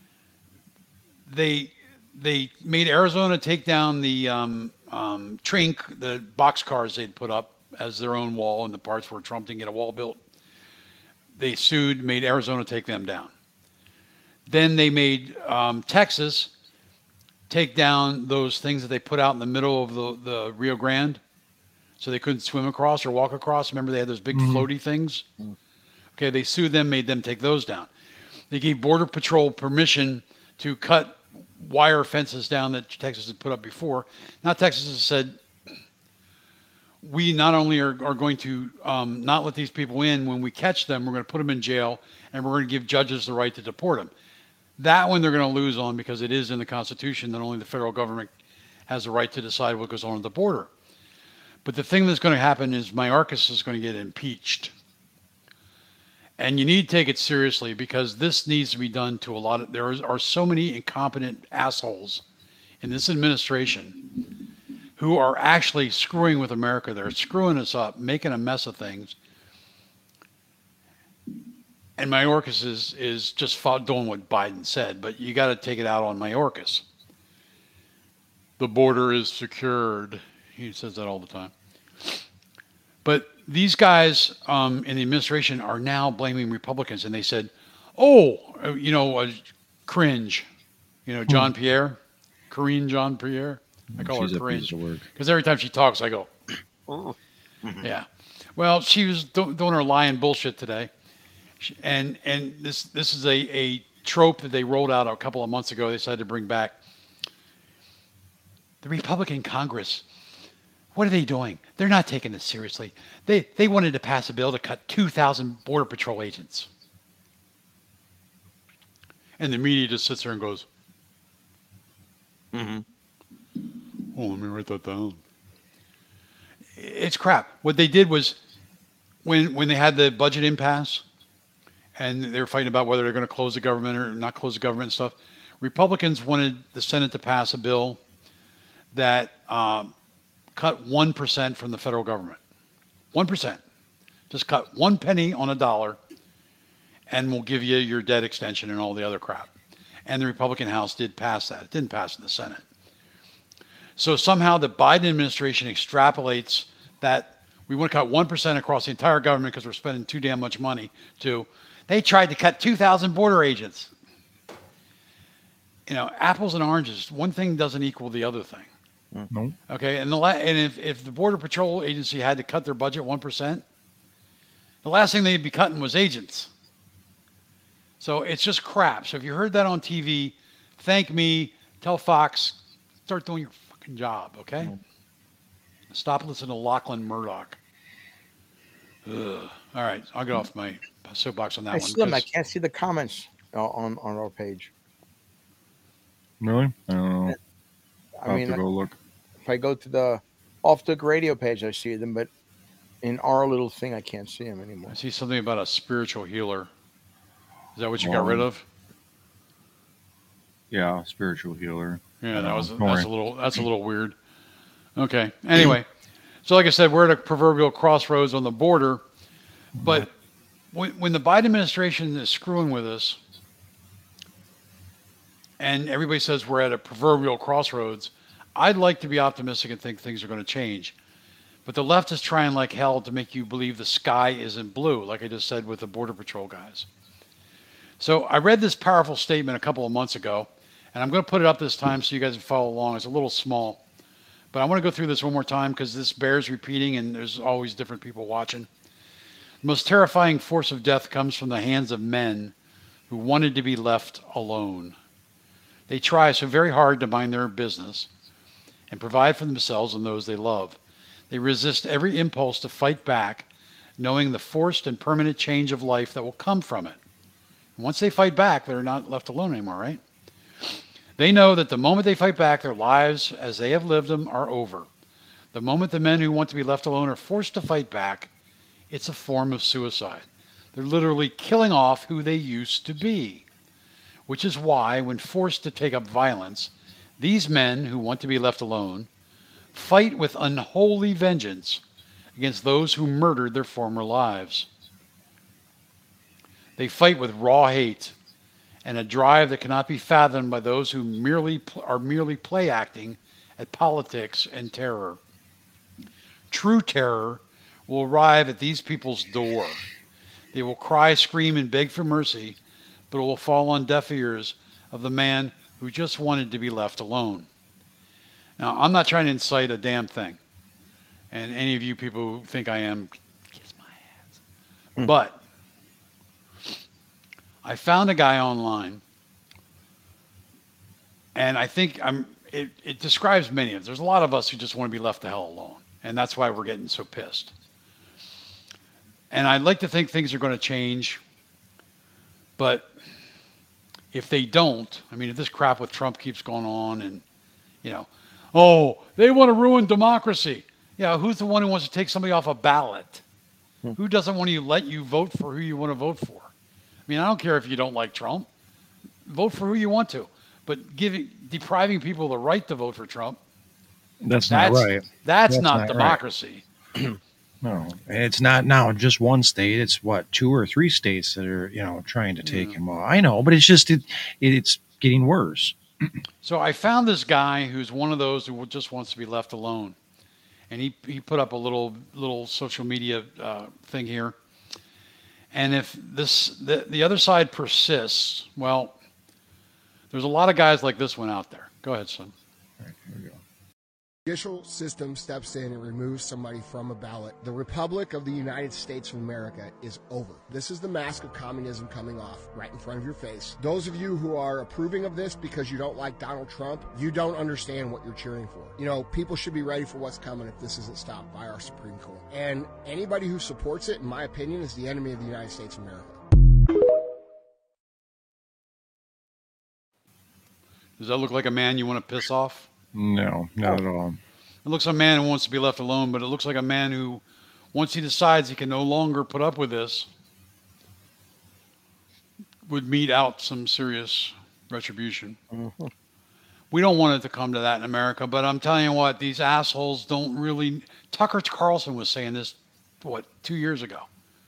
they made Arizona take down the Trink, the boxcars they'd put up as their own wall in the parts where Trump didn't get a wall built. They sued, made Arizona take them down. Then they made Texas take down those things that they put out in the middle of the Rio Grande so they couldn't swim across or walk across. Remember they had those big floaty things? Okay, they sued them, made them take those down. They gave Border Patrol permission to cut wire fences down that Texas had put up before. Now Texas has said, we not only are going to not let these people in, when we catch them, we're going to put them in jail, and we're going to give judges the right to deport them. That one they're going to lose on because it is in the Constitution that only the federal government has the right to decide what goes on at the border. But the thing that's going to happen is Mayorkas is going to get impeached. And you need to take it seriously because this needs to be done to a lot of, there are so many incompetent assholes in this administration who are actually screwing with America. They're screwing us up, making a mess of things. And Mayorkas is just doing what Biden said, but you got to take it out on Mayorkas. The border is secured. He says that all the time. But these guys in the administration are now blaming Republicans, and they said, cringe. John Pierre, Karine Jean Pierre. I call her cringe because every time she talks, I go, yeah. Well, she was doing her lying bullshit today, and this is a trope that they rolled out a couple of months ago. They decided to bring back. The Republican Congress, what are they doing? They're not taking this seriously. They wanted to pass a bill to cut 2,000 Border Patrol agents. And the media just sits there and goes, oh, let me write that down. It's crap. What they did was when they had the budget impasse and they were fighting about whether they're going to close the government or not close the government and stuff, Republicans wanted the Senate to pass a bill that cut 1% from the federal government. 1%. Just cut 1 penny on a dollar and we'll give you your debt extension and all the other crap. And the Republican House did pass that. It didn't pass in the Senate. So somehow the Biden administration extrapolates that we want to cut 1% across the entire government because we're spending too damn much money to, they tried to cut 2,000 border agents. Apples and oranges. One thing doesn't equal the other thing. No. Okay, and if the Border Patrol agency had to cut their budget 1%, the last thing they'd be cutting was agents. So it's just crap. So if you heard that on TV, thank me, tell Fox, start doing your fucking job, okay? Stop listening to Lachlan Murdoch. Ugh. All right, I'll get off my soapbox on that one. Slim, I can't see the comments on our page. Really? I don't know. I mean, have to go look. If I go to the Off the Radio page, I see them, but in our little thing, I can't see them anymore. I see something about a spiritual healer. Is that what you got rid of? Yeah, spiritual healer. Yeah, that's a little weird. Okay. Anyway, so like I said, we're at a proverbial crossroads on the border, but when the Biden administration is screwing with us, and everybody says we're at a proverbial crossroads, I'd like to be optimistic and think things are going to change. But the left is trying like hell to make you believe the sky isn't blue, like I just said with the Border Patrol guys. So I read this powerful statement a couple of months ago, and I'm going to put it up this time so you guys can follow along. It's a little small, but I want to go through this one more time because this bears repeating, and there's always different people watching. The most terrifying force of death comes from the hands of men who wanted to be left alone. They try so very hard to mind their business and provide for themselves and those they love. They resist every impulse to fight back, knowing the forced and permanent change of life that will come from it. And once they fight back, they're not left alone anymore, right? They know that the moment they fight back, their lives as they have lived them are over. The moment the men who want to be left alone are forced to fight back, it's a form of suicide. They're literally killing off who they used to be. Which is why, when forced to take up violence, these men who want to be left alone fight with unholy vengeance against those who murdered their former lives. They fight with raw hate and a drive that cannot be fathomed by those who are merely play acting at politics and terror. True terror will arrive at these people's door. They will cry, scream, and beg for mercy, but it will fall on deaf ears of the man who just wanted to be left alone. Now, I'm not trying to incite a damn thing. And any of you people who think I am, kiss my ass. But I found a guy online, and I think it describes many of us. There's a lot of us who just want to be left the hell alone, and that's why we're getting so pissed. And I'd like to think things are going to change, but if they don't, I mean, if this crap with Trump keeps going on and, they want to ruin democracy. Yeah, who's the one who wants to take somebody off a ballot? Who doesn't want to let you vote for who you want to vote for? I mean, I don't care if you don't like Trump. Vote for who you want to. But depriving people the right to vote for Trump, that's not right. That's not democracy. Right. No, it's not now just one state. It's 2 or 3 states that are, trying to take him off. I know, but it's just, it's getting worse. So I found this guy who's one of those who just wants to be left alone. And he put up a little social media thing here. And if the other side persists, well, there's a lot of guys like this one out there. Go ahead, son. All right, here we go. Judicial system steps in and removes somebody from a ballot. The Republic of the United States of America is over. This is the mask of communism coming off right in front of your face. Those of you who are approving of this because you don't like Donald Trump, you don't understand what you're cheering for. People should be ready for what's coming if this isn't stopped by our Supreme Court. And anybody who supports it, in my opinion, is the enemy of the United States of America. Does that look like a man you want to piss off? No, not at all. It looks like a man who wants to be left alone, but it looks like a man who, once he decides he can no longer put up with this, would mete out some serious retribution. Mm-hmm. We don't want it to come to that in America, but I'm telling you what, these assholes don't really... Tucker Carlson was saying this, 2 years ago.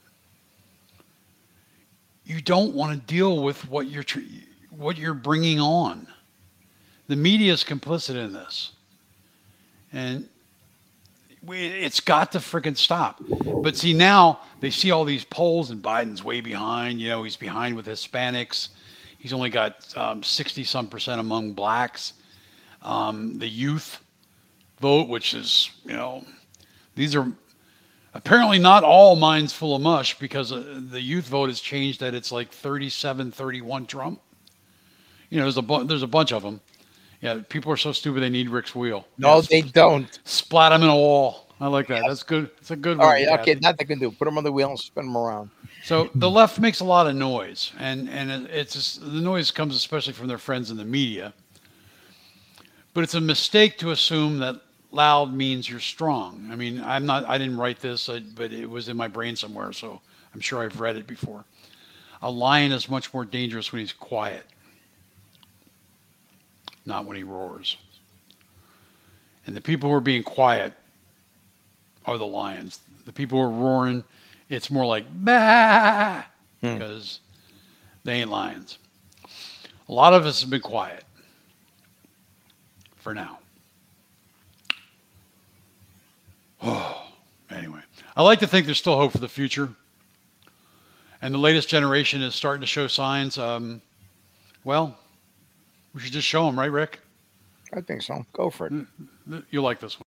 You don't want to deal with what you're bringing on. The media is complicit in this. And it's got to freaking stop. But see, now they see all these polls and Biden's way behind. He's behind with Hispanics. He's only got 60-some% among blacks. The youth vote, which is, these are apparently not all minds full of mush, because the youth vote has changed that it's like 37-31 Trump. There's a bunch of them. Yeah, people are so stupid they need Rick's wheel. No, they don't. Splat them in a wall. I like that. That's good. It's a good one. All right, okay, that they can do. Put them on the wheel and spin them around. So the left makes a lot of noise, and it's just, the noise comes especially from their friends in the media. But it's a mistake to assume that loud means you're strong. I mean, I didn't write this, but it was in my brain somewhere, so I'm sure I've read it before. A lion is much more dangerous when he's quiet, not when he roars. And the people who are being quiet are the lions. The people who are roaring, it's more like, bah, because they ain't lions. A lot of us have been quiet for now. Oh, anyway, I like to think there's still hope for the future. And the latest generation is starting to show signs. Well, we should just show them, right, Rick? I think so. Go for it. You'll like this one.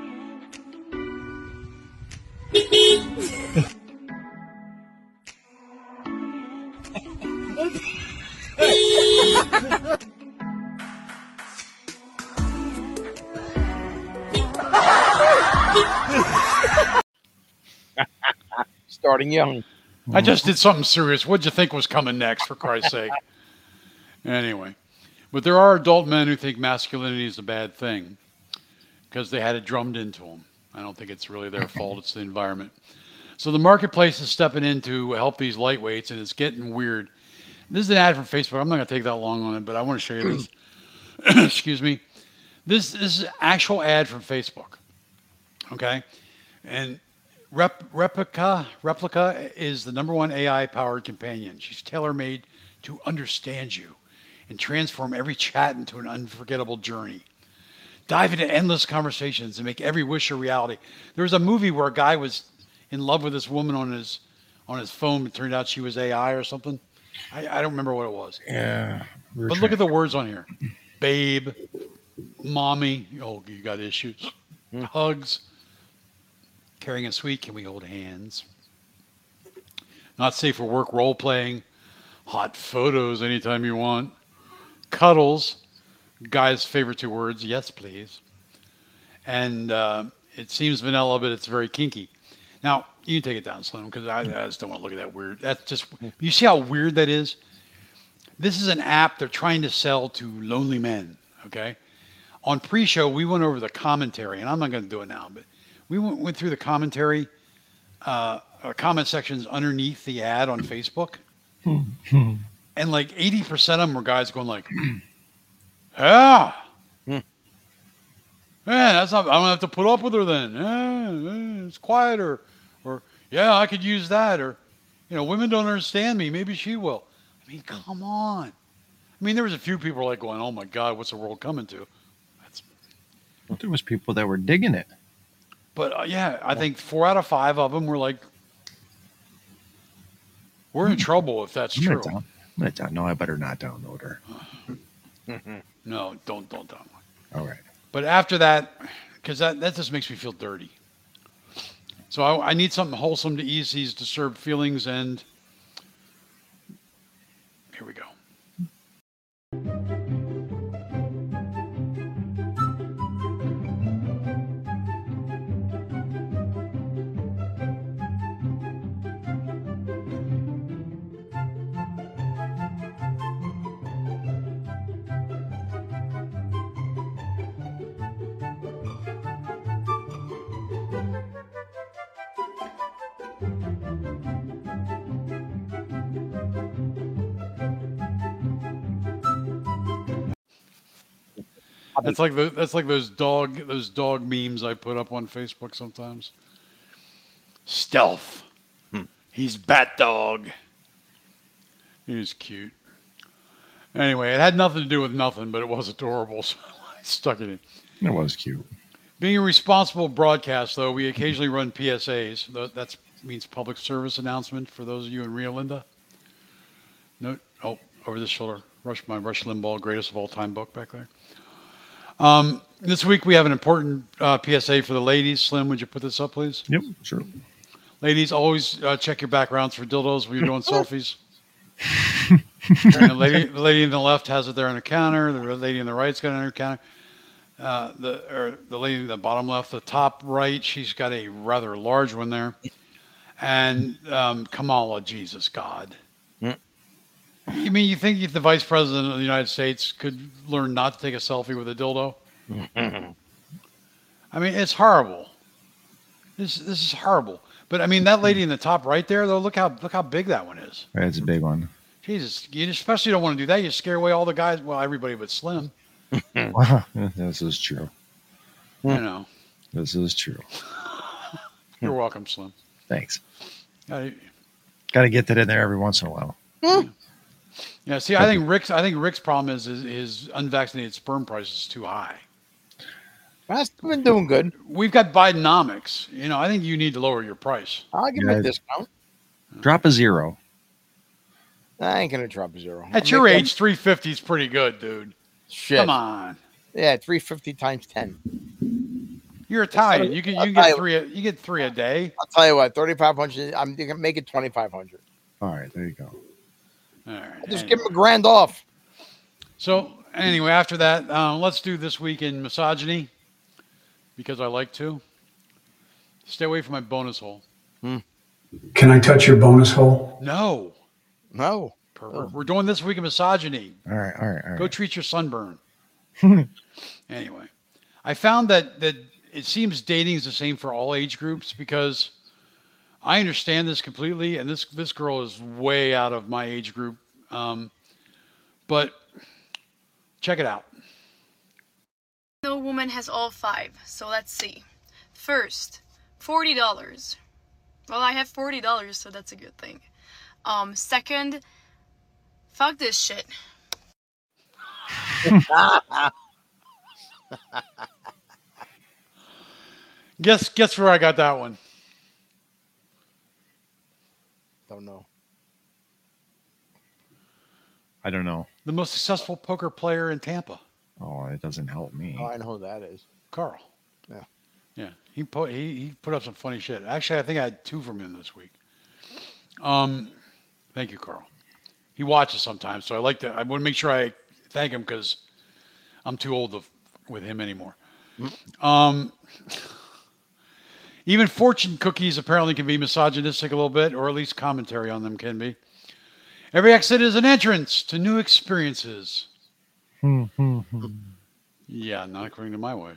Starting young. I just did something serious. What'd you think was coming next, for Christ's sake? Anyway. But there are adult men who think masculinity is a bad thing because they had it drummed into them. I don't think it's really their fault. It's the environment. So the marketplace is stepping in to help these lightweights, and it's getting weird. This is an ad from Facebook. I'm not going to take that long on it, but I want to show you this. Excuse me. This is an actual ad from Facebook. Okay? And Replica is the #1 AI-powered companion. She's tailor-made to understand you and transform every chat into an unforgettable journey. Dive into endless conversations and make every wish a reality. There was a movie where a guy was in love with this woman on his phone. It turned out she was AI or something. I don't remember what it was. Yeah. But look at the words on here. Babe, mommy. Oh, you got issues. Hugs. Caring and sweet. Can we hold hands? Not safe for work role playing. Hot photos anytime you want. Cuddles. Guy's favorite 2 words. Yes, please. And it seems vanilla, but it's very kinky. Now, you can take it down, Slim, because I just don't want to look at that weird. That's just, you see how weird that is? This is an app they're trying to sell to lonely men, okay? On pre-show, we went over the commentary, and I'm not going to do it now, but we went through the commentary, comment sections underneath the ad on Facebook. And like 80% of them were guys going like, yeah. Man, that's not, I don't have to put up with her then. Yeah, it's quieter. Or, yeah, I could use that. Or, women don't understand me. Maybe she will. I mean, come on. I mean, there was a few people like going, oh my God, what's the world coming to? Well, there was people that were digging it. But I think 4 out of 5 of them were like, we're in trouble if that's true. No, I better not download her. No, don't download. All right. But after that, because that just makes me feel dirty. So I need something wholesome to ease these disturbed feelings, and here we go. That's like those dog memes I put up on Facebook sometimes. Stealth. He's Bat Dog. He was cute. Anyway, it had nothing to do with nothing, but it was adorable, so I stuck it in. It was cute. Being a responsible broadcast, though, we occasionally run PSAs. That means public service announcement for those of you in Rio Linda. Note, over the shoulder. Rush Limbaugh, greatest of all time book back there. This week we have an important PSA for the ladies. Slim, would you put this up, please? Yep, sure. Ladies, always check your backgrounds for dildos when you're doing selfies. The lady on the left has it there on the counter. The lady on the right's got it on her counter. The lady in the bottom left, the top right, she's got a rather large one there. And Kamala, Jesus God. You mean you think the vice president of the United States could learn not to take a selfie with a dildo? I mean, it's horrible. This is horrible. But I mean, that lady in the top right there, though, look how big that one is. It's a big one. Jesus, you especially don't want to do that. You scare away all the guys. Well, everybody but Slim. This is true. This is true. You're welcome, Slim. Thanks. Got to get that in there every once in a while. Yeah. See, I think Rick's problem is his unvaccinated sperm price is too high. That's been doing good. We've got Bidenomics. I think you need to lower your price. I'll give him a discount. Drop a 0. I ain't gonna drop a 0. At your age, 350 is pretty good, dude. Shit. Come on. Yeah, 350 times 10. You're Italian. You get 3. You get 3 a day. I'll tell you what, 3,500. I'm gonna make it 2,500. All right, there you go. All right. Just give him $1,000 off. So anyway, after that, let's do this week in misogyny because I like to. Stay away from my bonus hole. Can I touch your bonus hole? No. We're doing this week in misogyny. All right. Go treat your sunburn. Anyway, I found that it seems dating is the same for all age groups because I understand this completely, and this girl is way out of my age group. But check it out. No woman has all 5, so let's see. First, $40. Well, I have $40, so that's a good thing. Second, fuck this shit. Guess where I got that one. Don't know. I don't know. The most successful poker player in Tampa. Oh, it doesn't help me. Oh, I know who that is. Carl. Yeah. Yeah. He put up some funny shit. Actually, I think I had 2 from him this week. Thank you, Carl. He watches sometimes, so I want to make sure I thank him because I'm too old with him anymore. Even fortune cookies apparently can be misogynistic a little bit, or at least commentary on them can be. Every exit is an entrance to new experiences. Yeah, not according to my wife.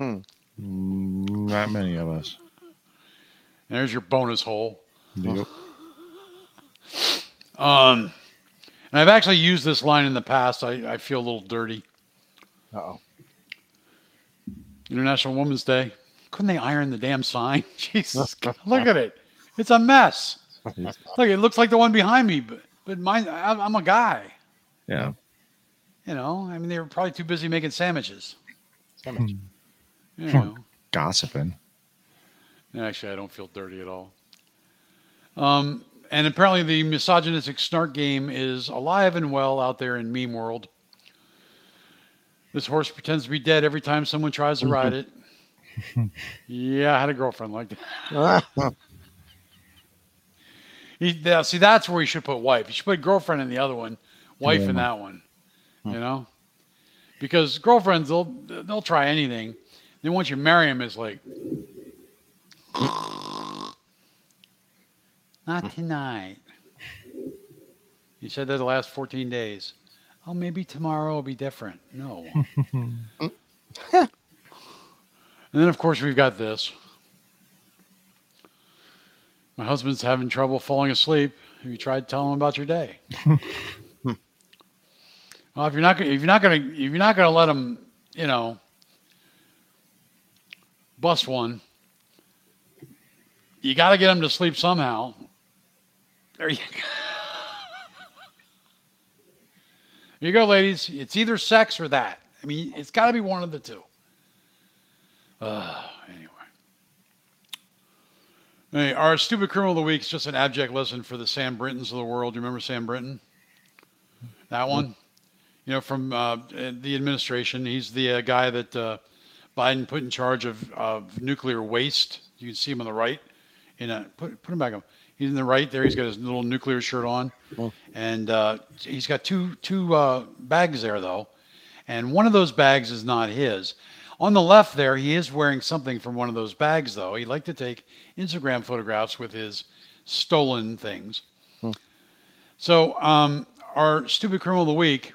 Not many of us. And there's your bonus hole. Yep. And I've actually used this line in the past. I feel a little dirty. Uh-oh. International Women's Day. Couldn't they iron the damn sign? Jesus, look at it. It's a mess. Look, it looks like the one behind me, but mine. I'm a guy. Yeah. You know, I mean, they were probably too busy making sandwiches. Sandwich. You know. Gossiping. Actually, I don't feel dirty at all. And apparently the misogynistic snark game is alive and well out there in meme world. This horse pretends to be dead every time someone tries to ride it. Yeah, I had a girlfriend like that. See, that's where you should put wife. You should put girlfriend in the other one, wife in that one. You know? Because girlfriends, they'll try anything. Then once you marry them, it's like... Not tonight. You said that the last 14 days. Oh, maybe tomorrow will be different. No. And then, of course, we've got this. My husband's having trouble falling asleep. Have you tried telling him about your day? Well, if you're not gonna let him, you know, bust one, you got to get him to sleep somehow. There you go. Here you go, ladies. It's either sex or that. I mean, it's got to be one of the two. Anyway, our stupid criminal of the week is just an abject lesson for the Sam Brintons of the world. You remember Sam Brinton? That one? You know, from the administration. He's the guy that Biden put in charge of nuclear waste. You can see him on the right. Put him back up. He's in the right there. He's got his little nuclear shirt on. And he's got two bags there, though. And one of those bags is not his. On the left there, he is wearing something from one of those bags, though. He'd like to take Instagram photographs with his stolen things. So our stupid criminal of the week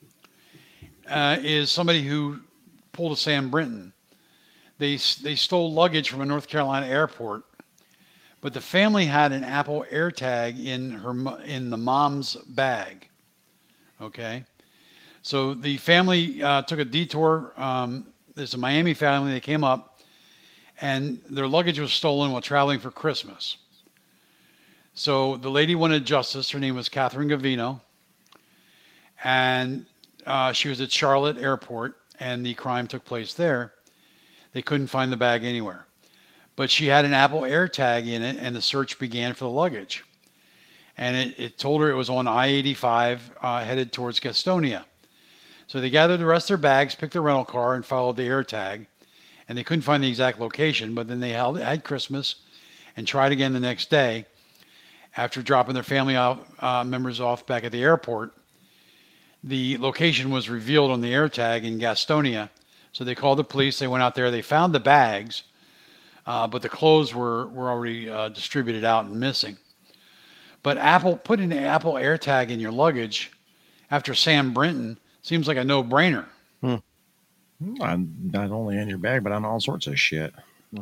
is somebody who pulled a Sam Brinton. They stole luggage from a North Carolina airport, but the family had an Apple AirTag in the mom's bag. Okay, so the family took a detour. There's a Miami family. They came up, and their luggage was stolen while traveling for Christmas. So the lady wanted justice. Her name was Catherine Gavino, and she was at Charlotte Airport, and the crime took place there. They couldn't find the bag anywhere. But she had an Apple AirTag in it, and the search began for the luggage. And it told her it was on I-85 headed towards Gastonia. So they gathered the rest of their bags, picked their rental car, and followed the AirTag. And they couldn't find the exact location, but then they had Christmas and tried again the next day. After dropping their family members off back at the airport, the location was revealed on the AirTag in Gastonia. So they called the police. They went out there. They found the bags, but the clothes were already distributed out and missing. But putting an Apple AirTag in your luggage after Sam Brinton seems like a no-brainer. Not only in your bag, but on all sorts of shit.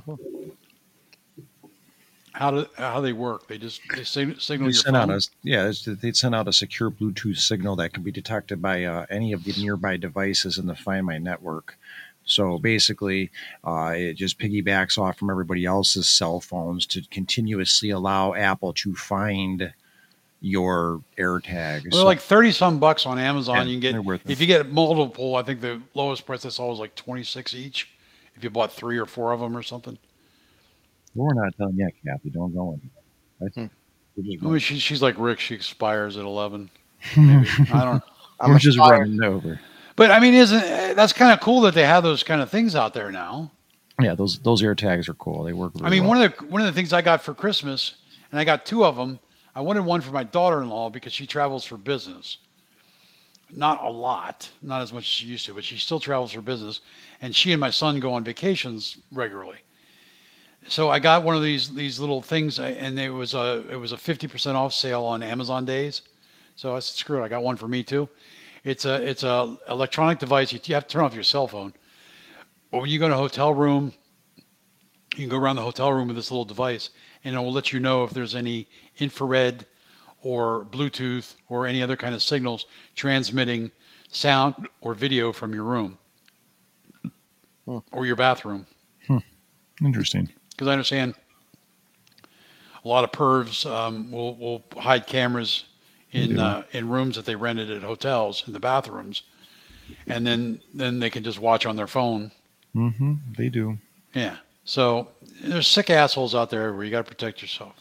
How do they work? They signal your phone? They send out a secure Bluetooth signal that can be detected by any of the nearby devices in the Find My network. So basically, it just piggybacks off from everybody else's cell phones to continuously allow Apple to find your AirTags. Well, like $30-some on Amazon. Yeah, you can get if you get multiple. I think the lowest price I saw was like $26 each. If you bought 3 or 4 of them or something. We're not done yet, Kathy. Don't go in. I mean, she's like Rick. She expires at 11. Maybe. I don't know. We're just running over. But I mean, that's kind of cool that they have those kind of things out there now? Yeah, those air tags are cool. They work. Really well. one of the things I got for Christmas, and I got 2 of them. I wanted one for my daughter-in-law because she travels for business. Not a lot, not as much as she used to, but she still travels for business, and she and my son go on vacations regularly. So I got one of these little things, and it was a 50% off sale on Amazon Days. So I said, screw it, I got one for me too. It's a electronic device. You have to turn off your cell phone. But when you go to a hotel room, you can go around the hotel room with this little device, and it will let you know if there's any infrared or Bluetooth or any other kind of signals transmitting sound or video from your room or your bathroom. Interesting. Because I understand a lot of pervs will hide cameras in rooms that they rented at hotels in the bathrooms, and then they can just watch on their phone. Mm-hmm. They do. Yeah. So there's sick assholes out there where you got to protect yourself.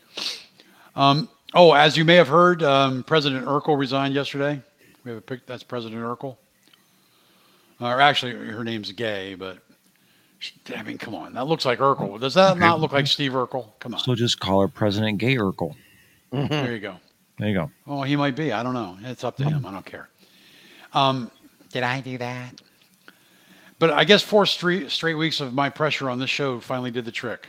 As you may have heard, President Urkel resigned yesterday. We have a pic. That's President Urkel. Or actually, her name's Gay, but I mean, come on. That looks like Urkel. Does that not look like Steve Urkel? Come on. So just call her President Gay Urkel. Mm-hmm. There you go. There you go. Oh, he might be. I don't know. It's up to him. I don't care. Did I do that? But I guess 4 straight weeks of my pressure on this show finally did the trick.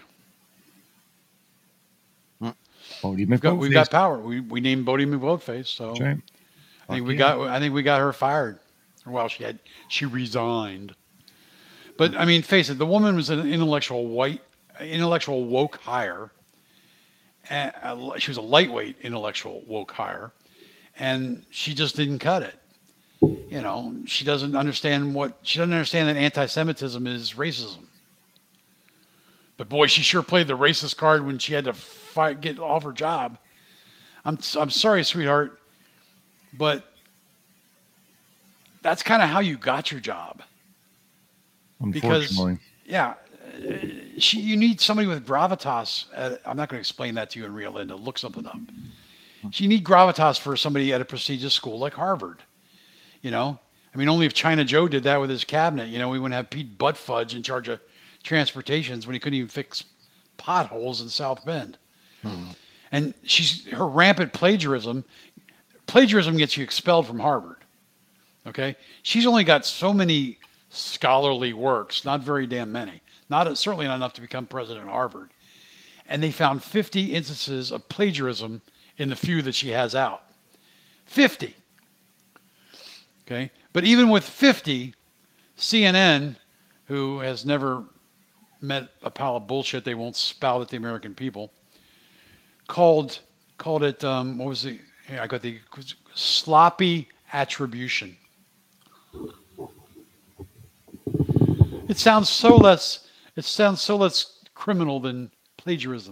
We've got power. We named Bodie McBoatface, so right. I think we got her fired. Well, she resigned. But I mean, face it, the woman was an intellectual woke hire. She was a lightweight intellectual woke hire, and she just didn't cut it. You know, she doesn't understand that anti-Semitism is racism. But boy, she sure played the racist card when she had to get off her job. I'm sorry, sweetheart, but that's kind of how you got your job. Unfortunately. Because, you need somebody with gravitas. I'm not going to explain that to you in real, Linda. Look something up. You need gravitas for somebody at a prestigious school like Harvard. You know, I mean, only if China Joe did that with his cabinet, we wouldn't have Pete Buttfudge in charge of transportations when he couldn't even fix potholes in South Bend. And her rampant plagiarism gets you expelled from Harvard. Okay. She's only got so many scholarly works, not very damn many, certainly not enough to become president of Harvard. And they found 50 instances of plagiarism in the few that she has out. 50. Okay. But even with 50, CNN, who has never met a pile of bullshit they won't spout at the American people, called it, what was it? I got the sloppy attribution. It sounds so less criminal than plagiarism.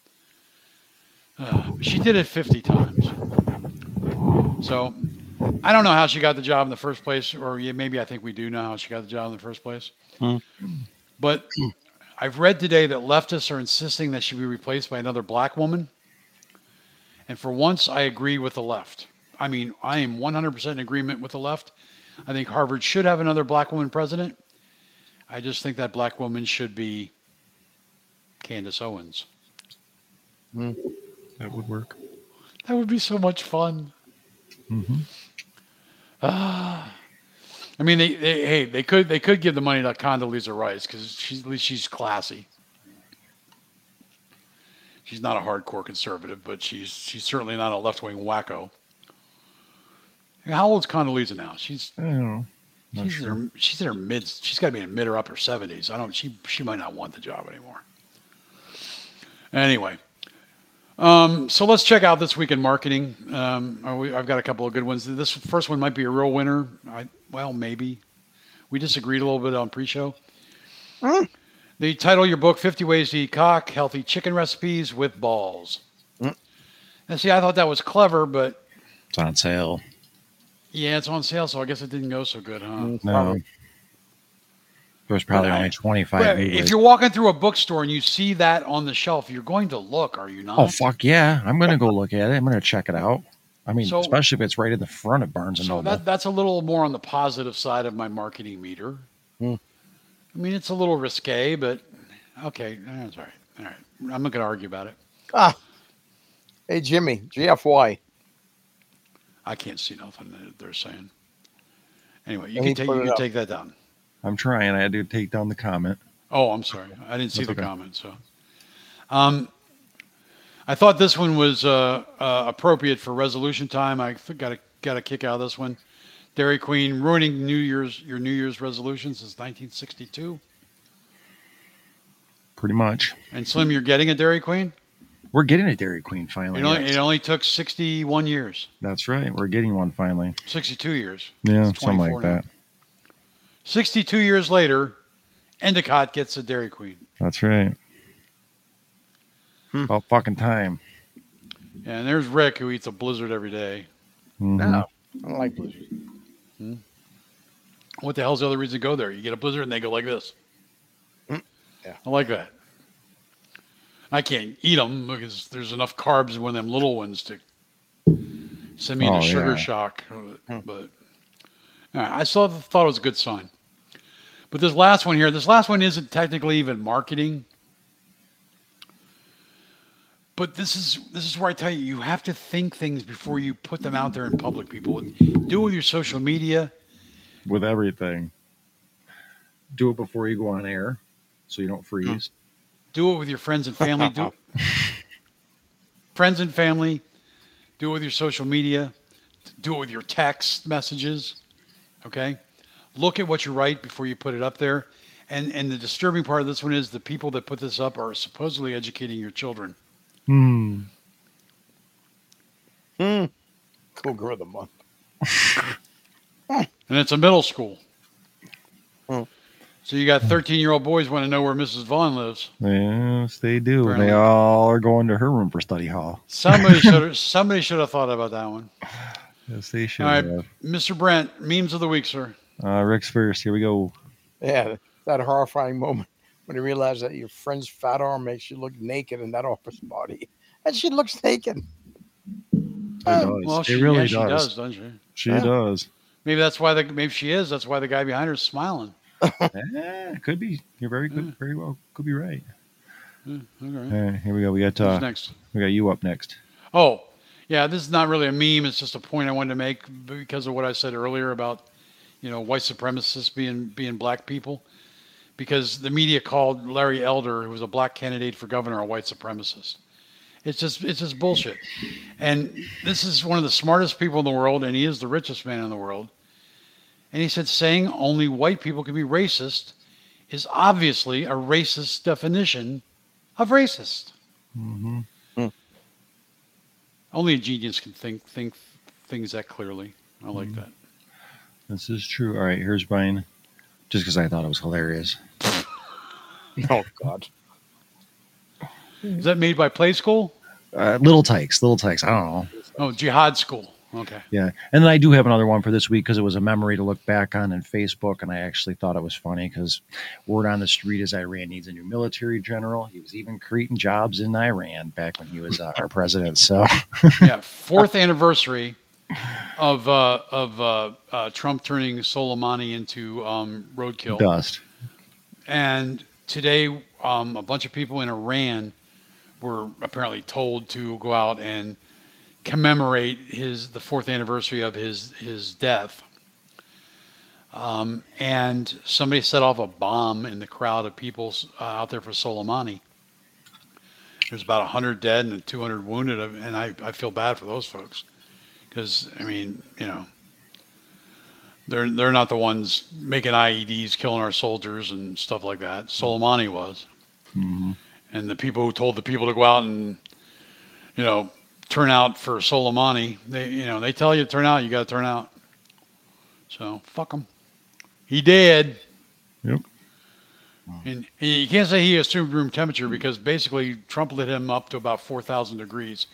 She did it 50 times. So I don't know how she got the job in the first place, or maybe I think we do know how she got the job in the first place. But I've read today that leftists are insisting that she be replaced by another black woman. And for once, I agree with the left. I mean, I am 100% in agreement with the left. I think Harvard should have another black woman president. I just think that black woman should be Candace Owens. That would work. That would be so much fun. Mm-hmm. I mean, they could give the money to Condoleezza Rice because at least she's classy. She's not a hardcore conservative, but she's certainly not a left-wing wacko. How old's Condoleezza now? I don't know. She's in her mid. She's got to be in mid or upper 70s. She might not want the job anymore. Anyway, so let's check out this week in marketing. I've got a couple of good ones. This first one might be a real winner. Maybe. We disagreed a little bit on pre-show. The title of your book, 50 Ways to Eat Cock, Healthy Chicken Recipes with Balls. And see, I thought that was clever, but... It's on sale. Yeah, it's on sale, so I guess it didn't go so good, huh? No. There's probably only 25. If you're walking through a bookstore and you see that on the shelf, you're going to look, are you not? Oh, fuck yeah. I'm going to go look at it. I'm going to check it out. I mean, So- especially if it's right in the front of Barnes and So Noble. that's a little more on the positive side of my marketing meter. Hmm. I mean, it's a little risque, but okay, that's all right. All right, I'm not going to argue about it. Hey, Jimmy, GFY. I can't see nothing that they're saying. Anyway, you Let me can put it up. take that down. I'm trying. I had to take down the comment. Oh, I'm sorry. I didn't see That's the okay. comment. So, I thought this one was appropriate for resolution time. I got a kick out of this one. Dairy Queen ruining your New Year's resolution since 1962. Pretty much. And Slim, you're getting a Dairy Queen? We're getting a Dairy Queen finally. It only took 61 years. That's right. We're getting one finally. 62 years. Yeah, It's something 24 like now. that. 62 years later, Endicott gets a Dairy Queen. That's right. About fucking time. And there's Rick, who eats a Blizzard every day. Mhm. No, I don't like Blizzard. What the hell's the other reason to go there? You get a Blizzard and they go like this. Yeah. I like that. I can't eat them because there's enough carbs in one of them little ones to send me into sugar yeah. shock. But all right, I still thought it was a good sign. But this last one isn't technically even marketing. But this is where I tell you have to think things before you put them out there in public, people. Do it with your social media. With everything. Do it before you go on air so you don't freeze. Do it with your friends and family. Friends and family. Do it with your social media. Do it with your text messages. Okay? Look at what you write before you put it up there. And the disturbing part of this one is the people that put this up are supposedly educating your children. Cool girl of the month. And it's a middle school. So you got 13-year-old boys want to know where Mrs. Vaughn lives. Yes, they do. Apparently. They all are going to her room for study hall. Somebody should have thought about that one. Yes, they should All right, have. Mr. Brent, memes of the week, sir. Rick's first. Here we go. Yeah, that horrifying moment when you realize that your friend's fat arm makes you look naked in that office body. And she looks naked. It does. Well, it really she does. does, doesn't she? She does. Maybe that's why maybe she is. That's why the guy behind her is smiling. Yeah, could be. You're very good. Very well. Could be right. Yeah, all right. All right, here we go. We got Who's next? We got you up next. Oh, yeah. This is not really a meme. It's just a point I wanted to make because of what I said earlier about, white supremacists being black people. Because the media called Larry Elder, who was a black candidate for governor, a white supremacist. It's just bullshit. And this is one of the smartest people in the world, and he is the richest man in the world. And he said saying only white people can be racist is obviously a racist definition of racist. Mm-hmm. Only a genius can think things that clearly. I like that. This is true. All right, here's mine. Just because I thought it was hilarious. Oh, God. Is that made by Play School? Little Tykes. I don't know. Oh, Jihad School. Okay. Yeah. And then I do have another one for this week because it was a memory to look back on in Facebook. And I actually thought it was funny because word on the street is Iran needs a new military general. He was even creating jobs in Iran back when he was our president. So, yeah. 4th anniversary of Trump turning Soleimani into roadkill. Dust. And today, a bunch of people in Iran were apparently told to go out and commemorate the 4th anniversary of his death. And somebody set off a bomb in the crowd of people out there for Soleimani. There's about 100 dead and 200 wounded, and I feel bad for those folks because they're not the ones making IEDs, killing our soldiers and stuff like that. Soleimani was. Mm-hmm. And the people who told the people to go out and turn out for Soleimani, they tell you to turn out, you got to turn out. So fuck him. He did. Yep. And you can't say he assumed room temperature because basically Trump lit him up to about 4,000 degrees.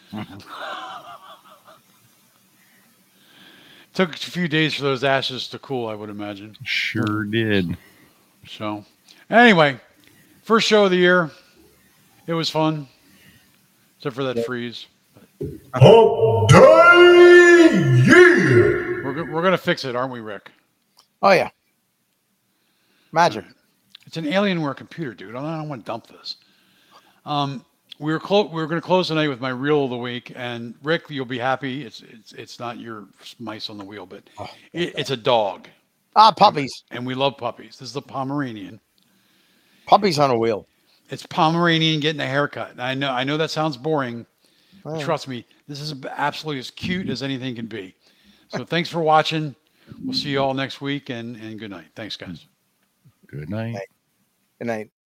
Took a few days for those ashes to cool, I would imagine. Sure did. So, anyway, first show of the year. It was fun, except for that freeze. Hump day, yeah. We're gonna fix it, aren't we, Rick? Oh yeah. Magic. It's an Alienware computer, dude. I don't want to dump this. We were going to close tonight with my reel of the week, and Rick, you'll be happy. It's not your mice on the wheel, but it's a dog. Puppies. And we love puppies. This is a Pomeranian. Puppies on a wheel. It's Pomeranian getting a haircut. I know that sounds boring. But trust me, this is absolutely as cute as anything can be. So thanks for watching. We'll see you all next week, and good night. Thanks, guys. Good night. Good night.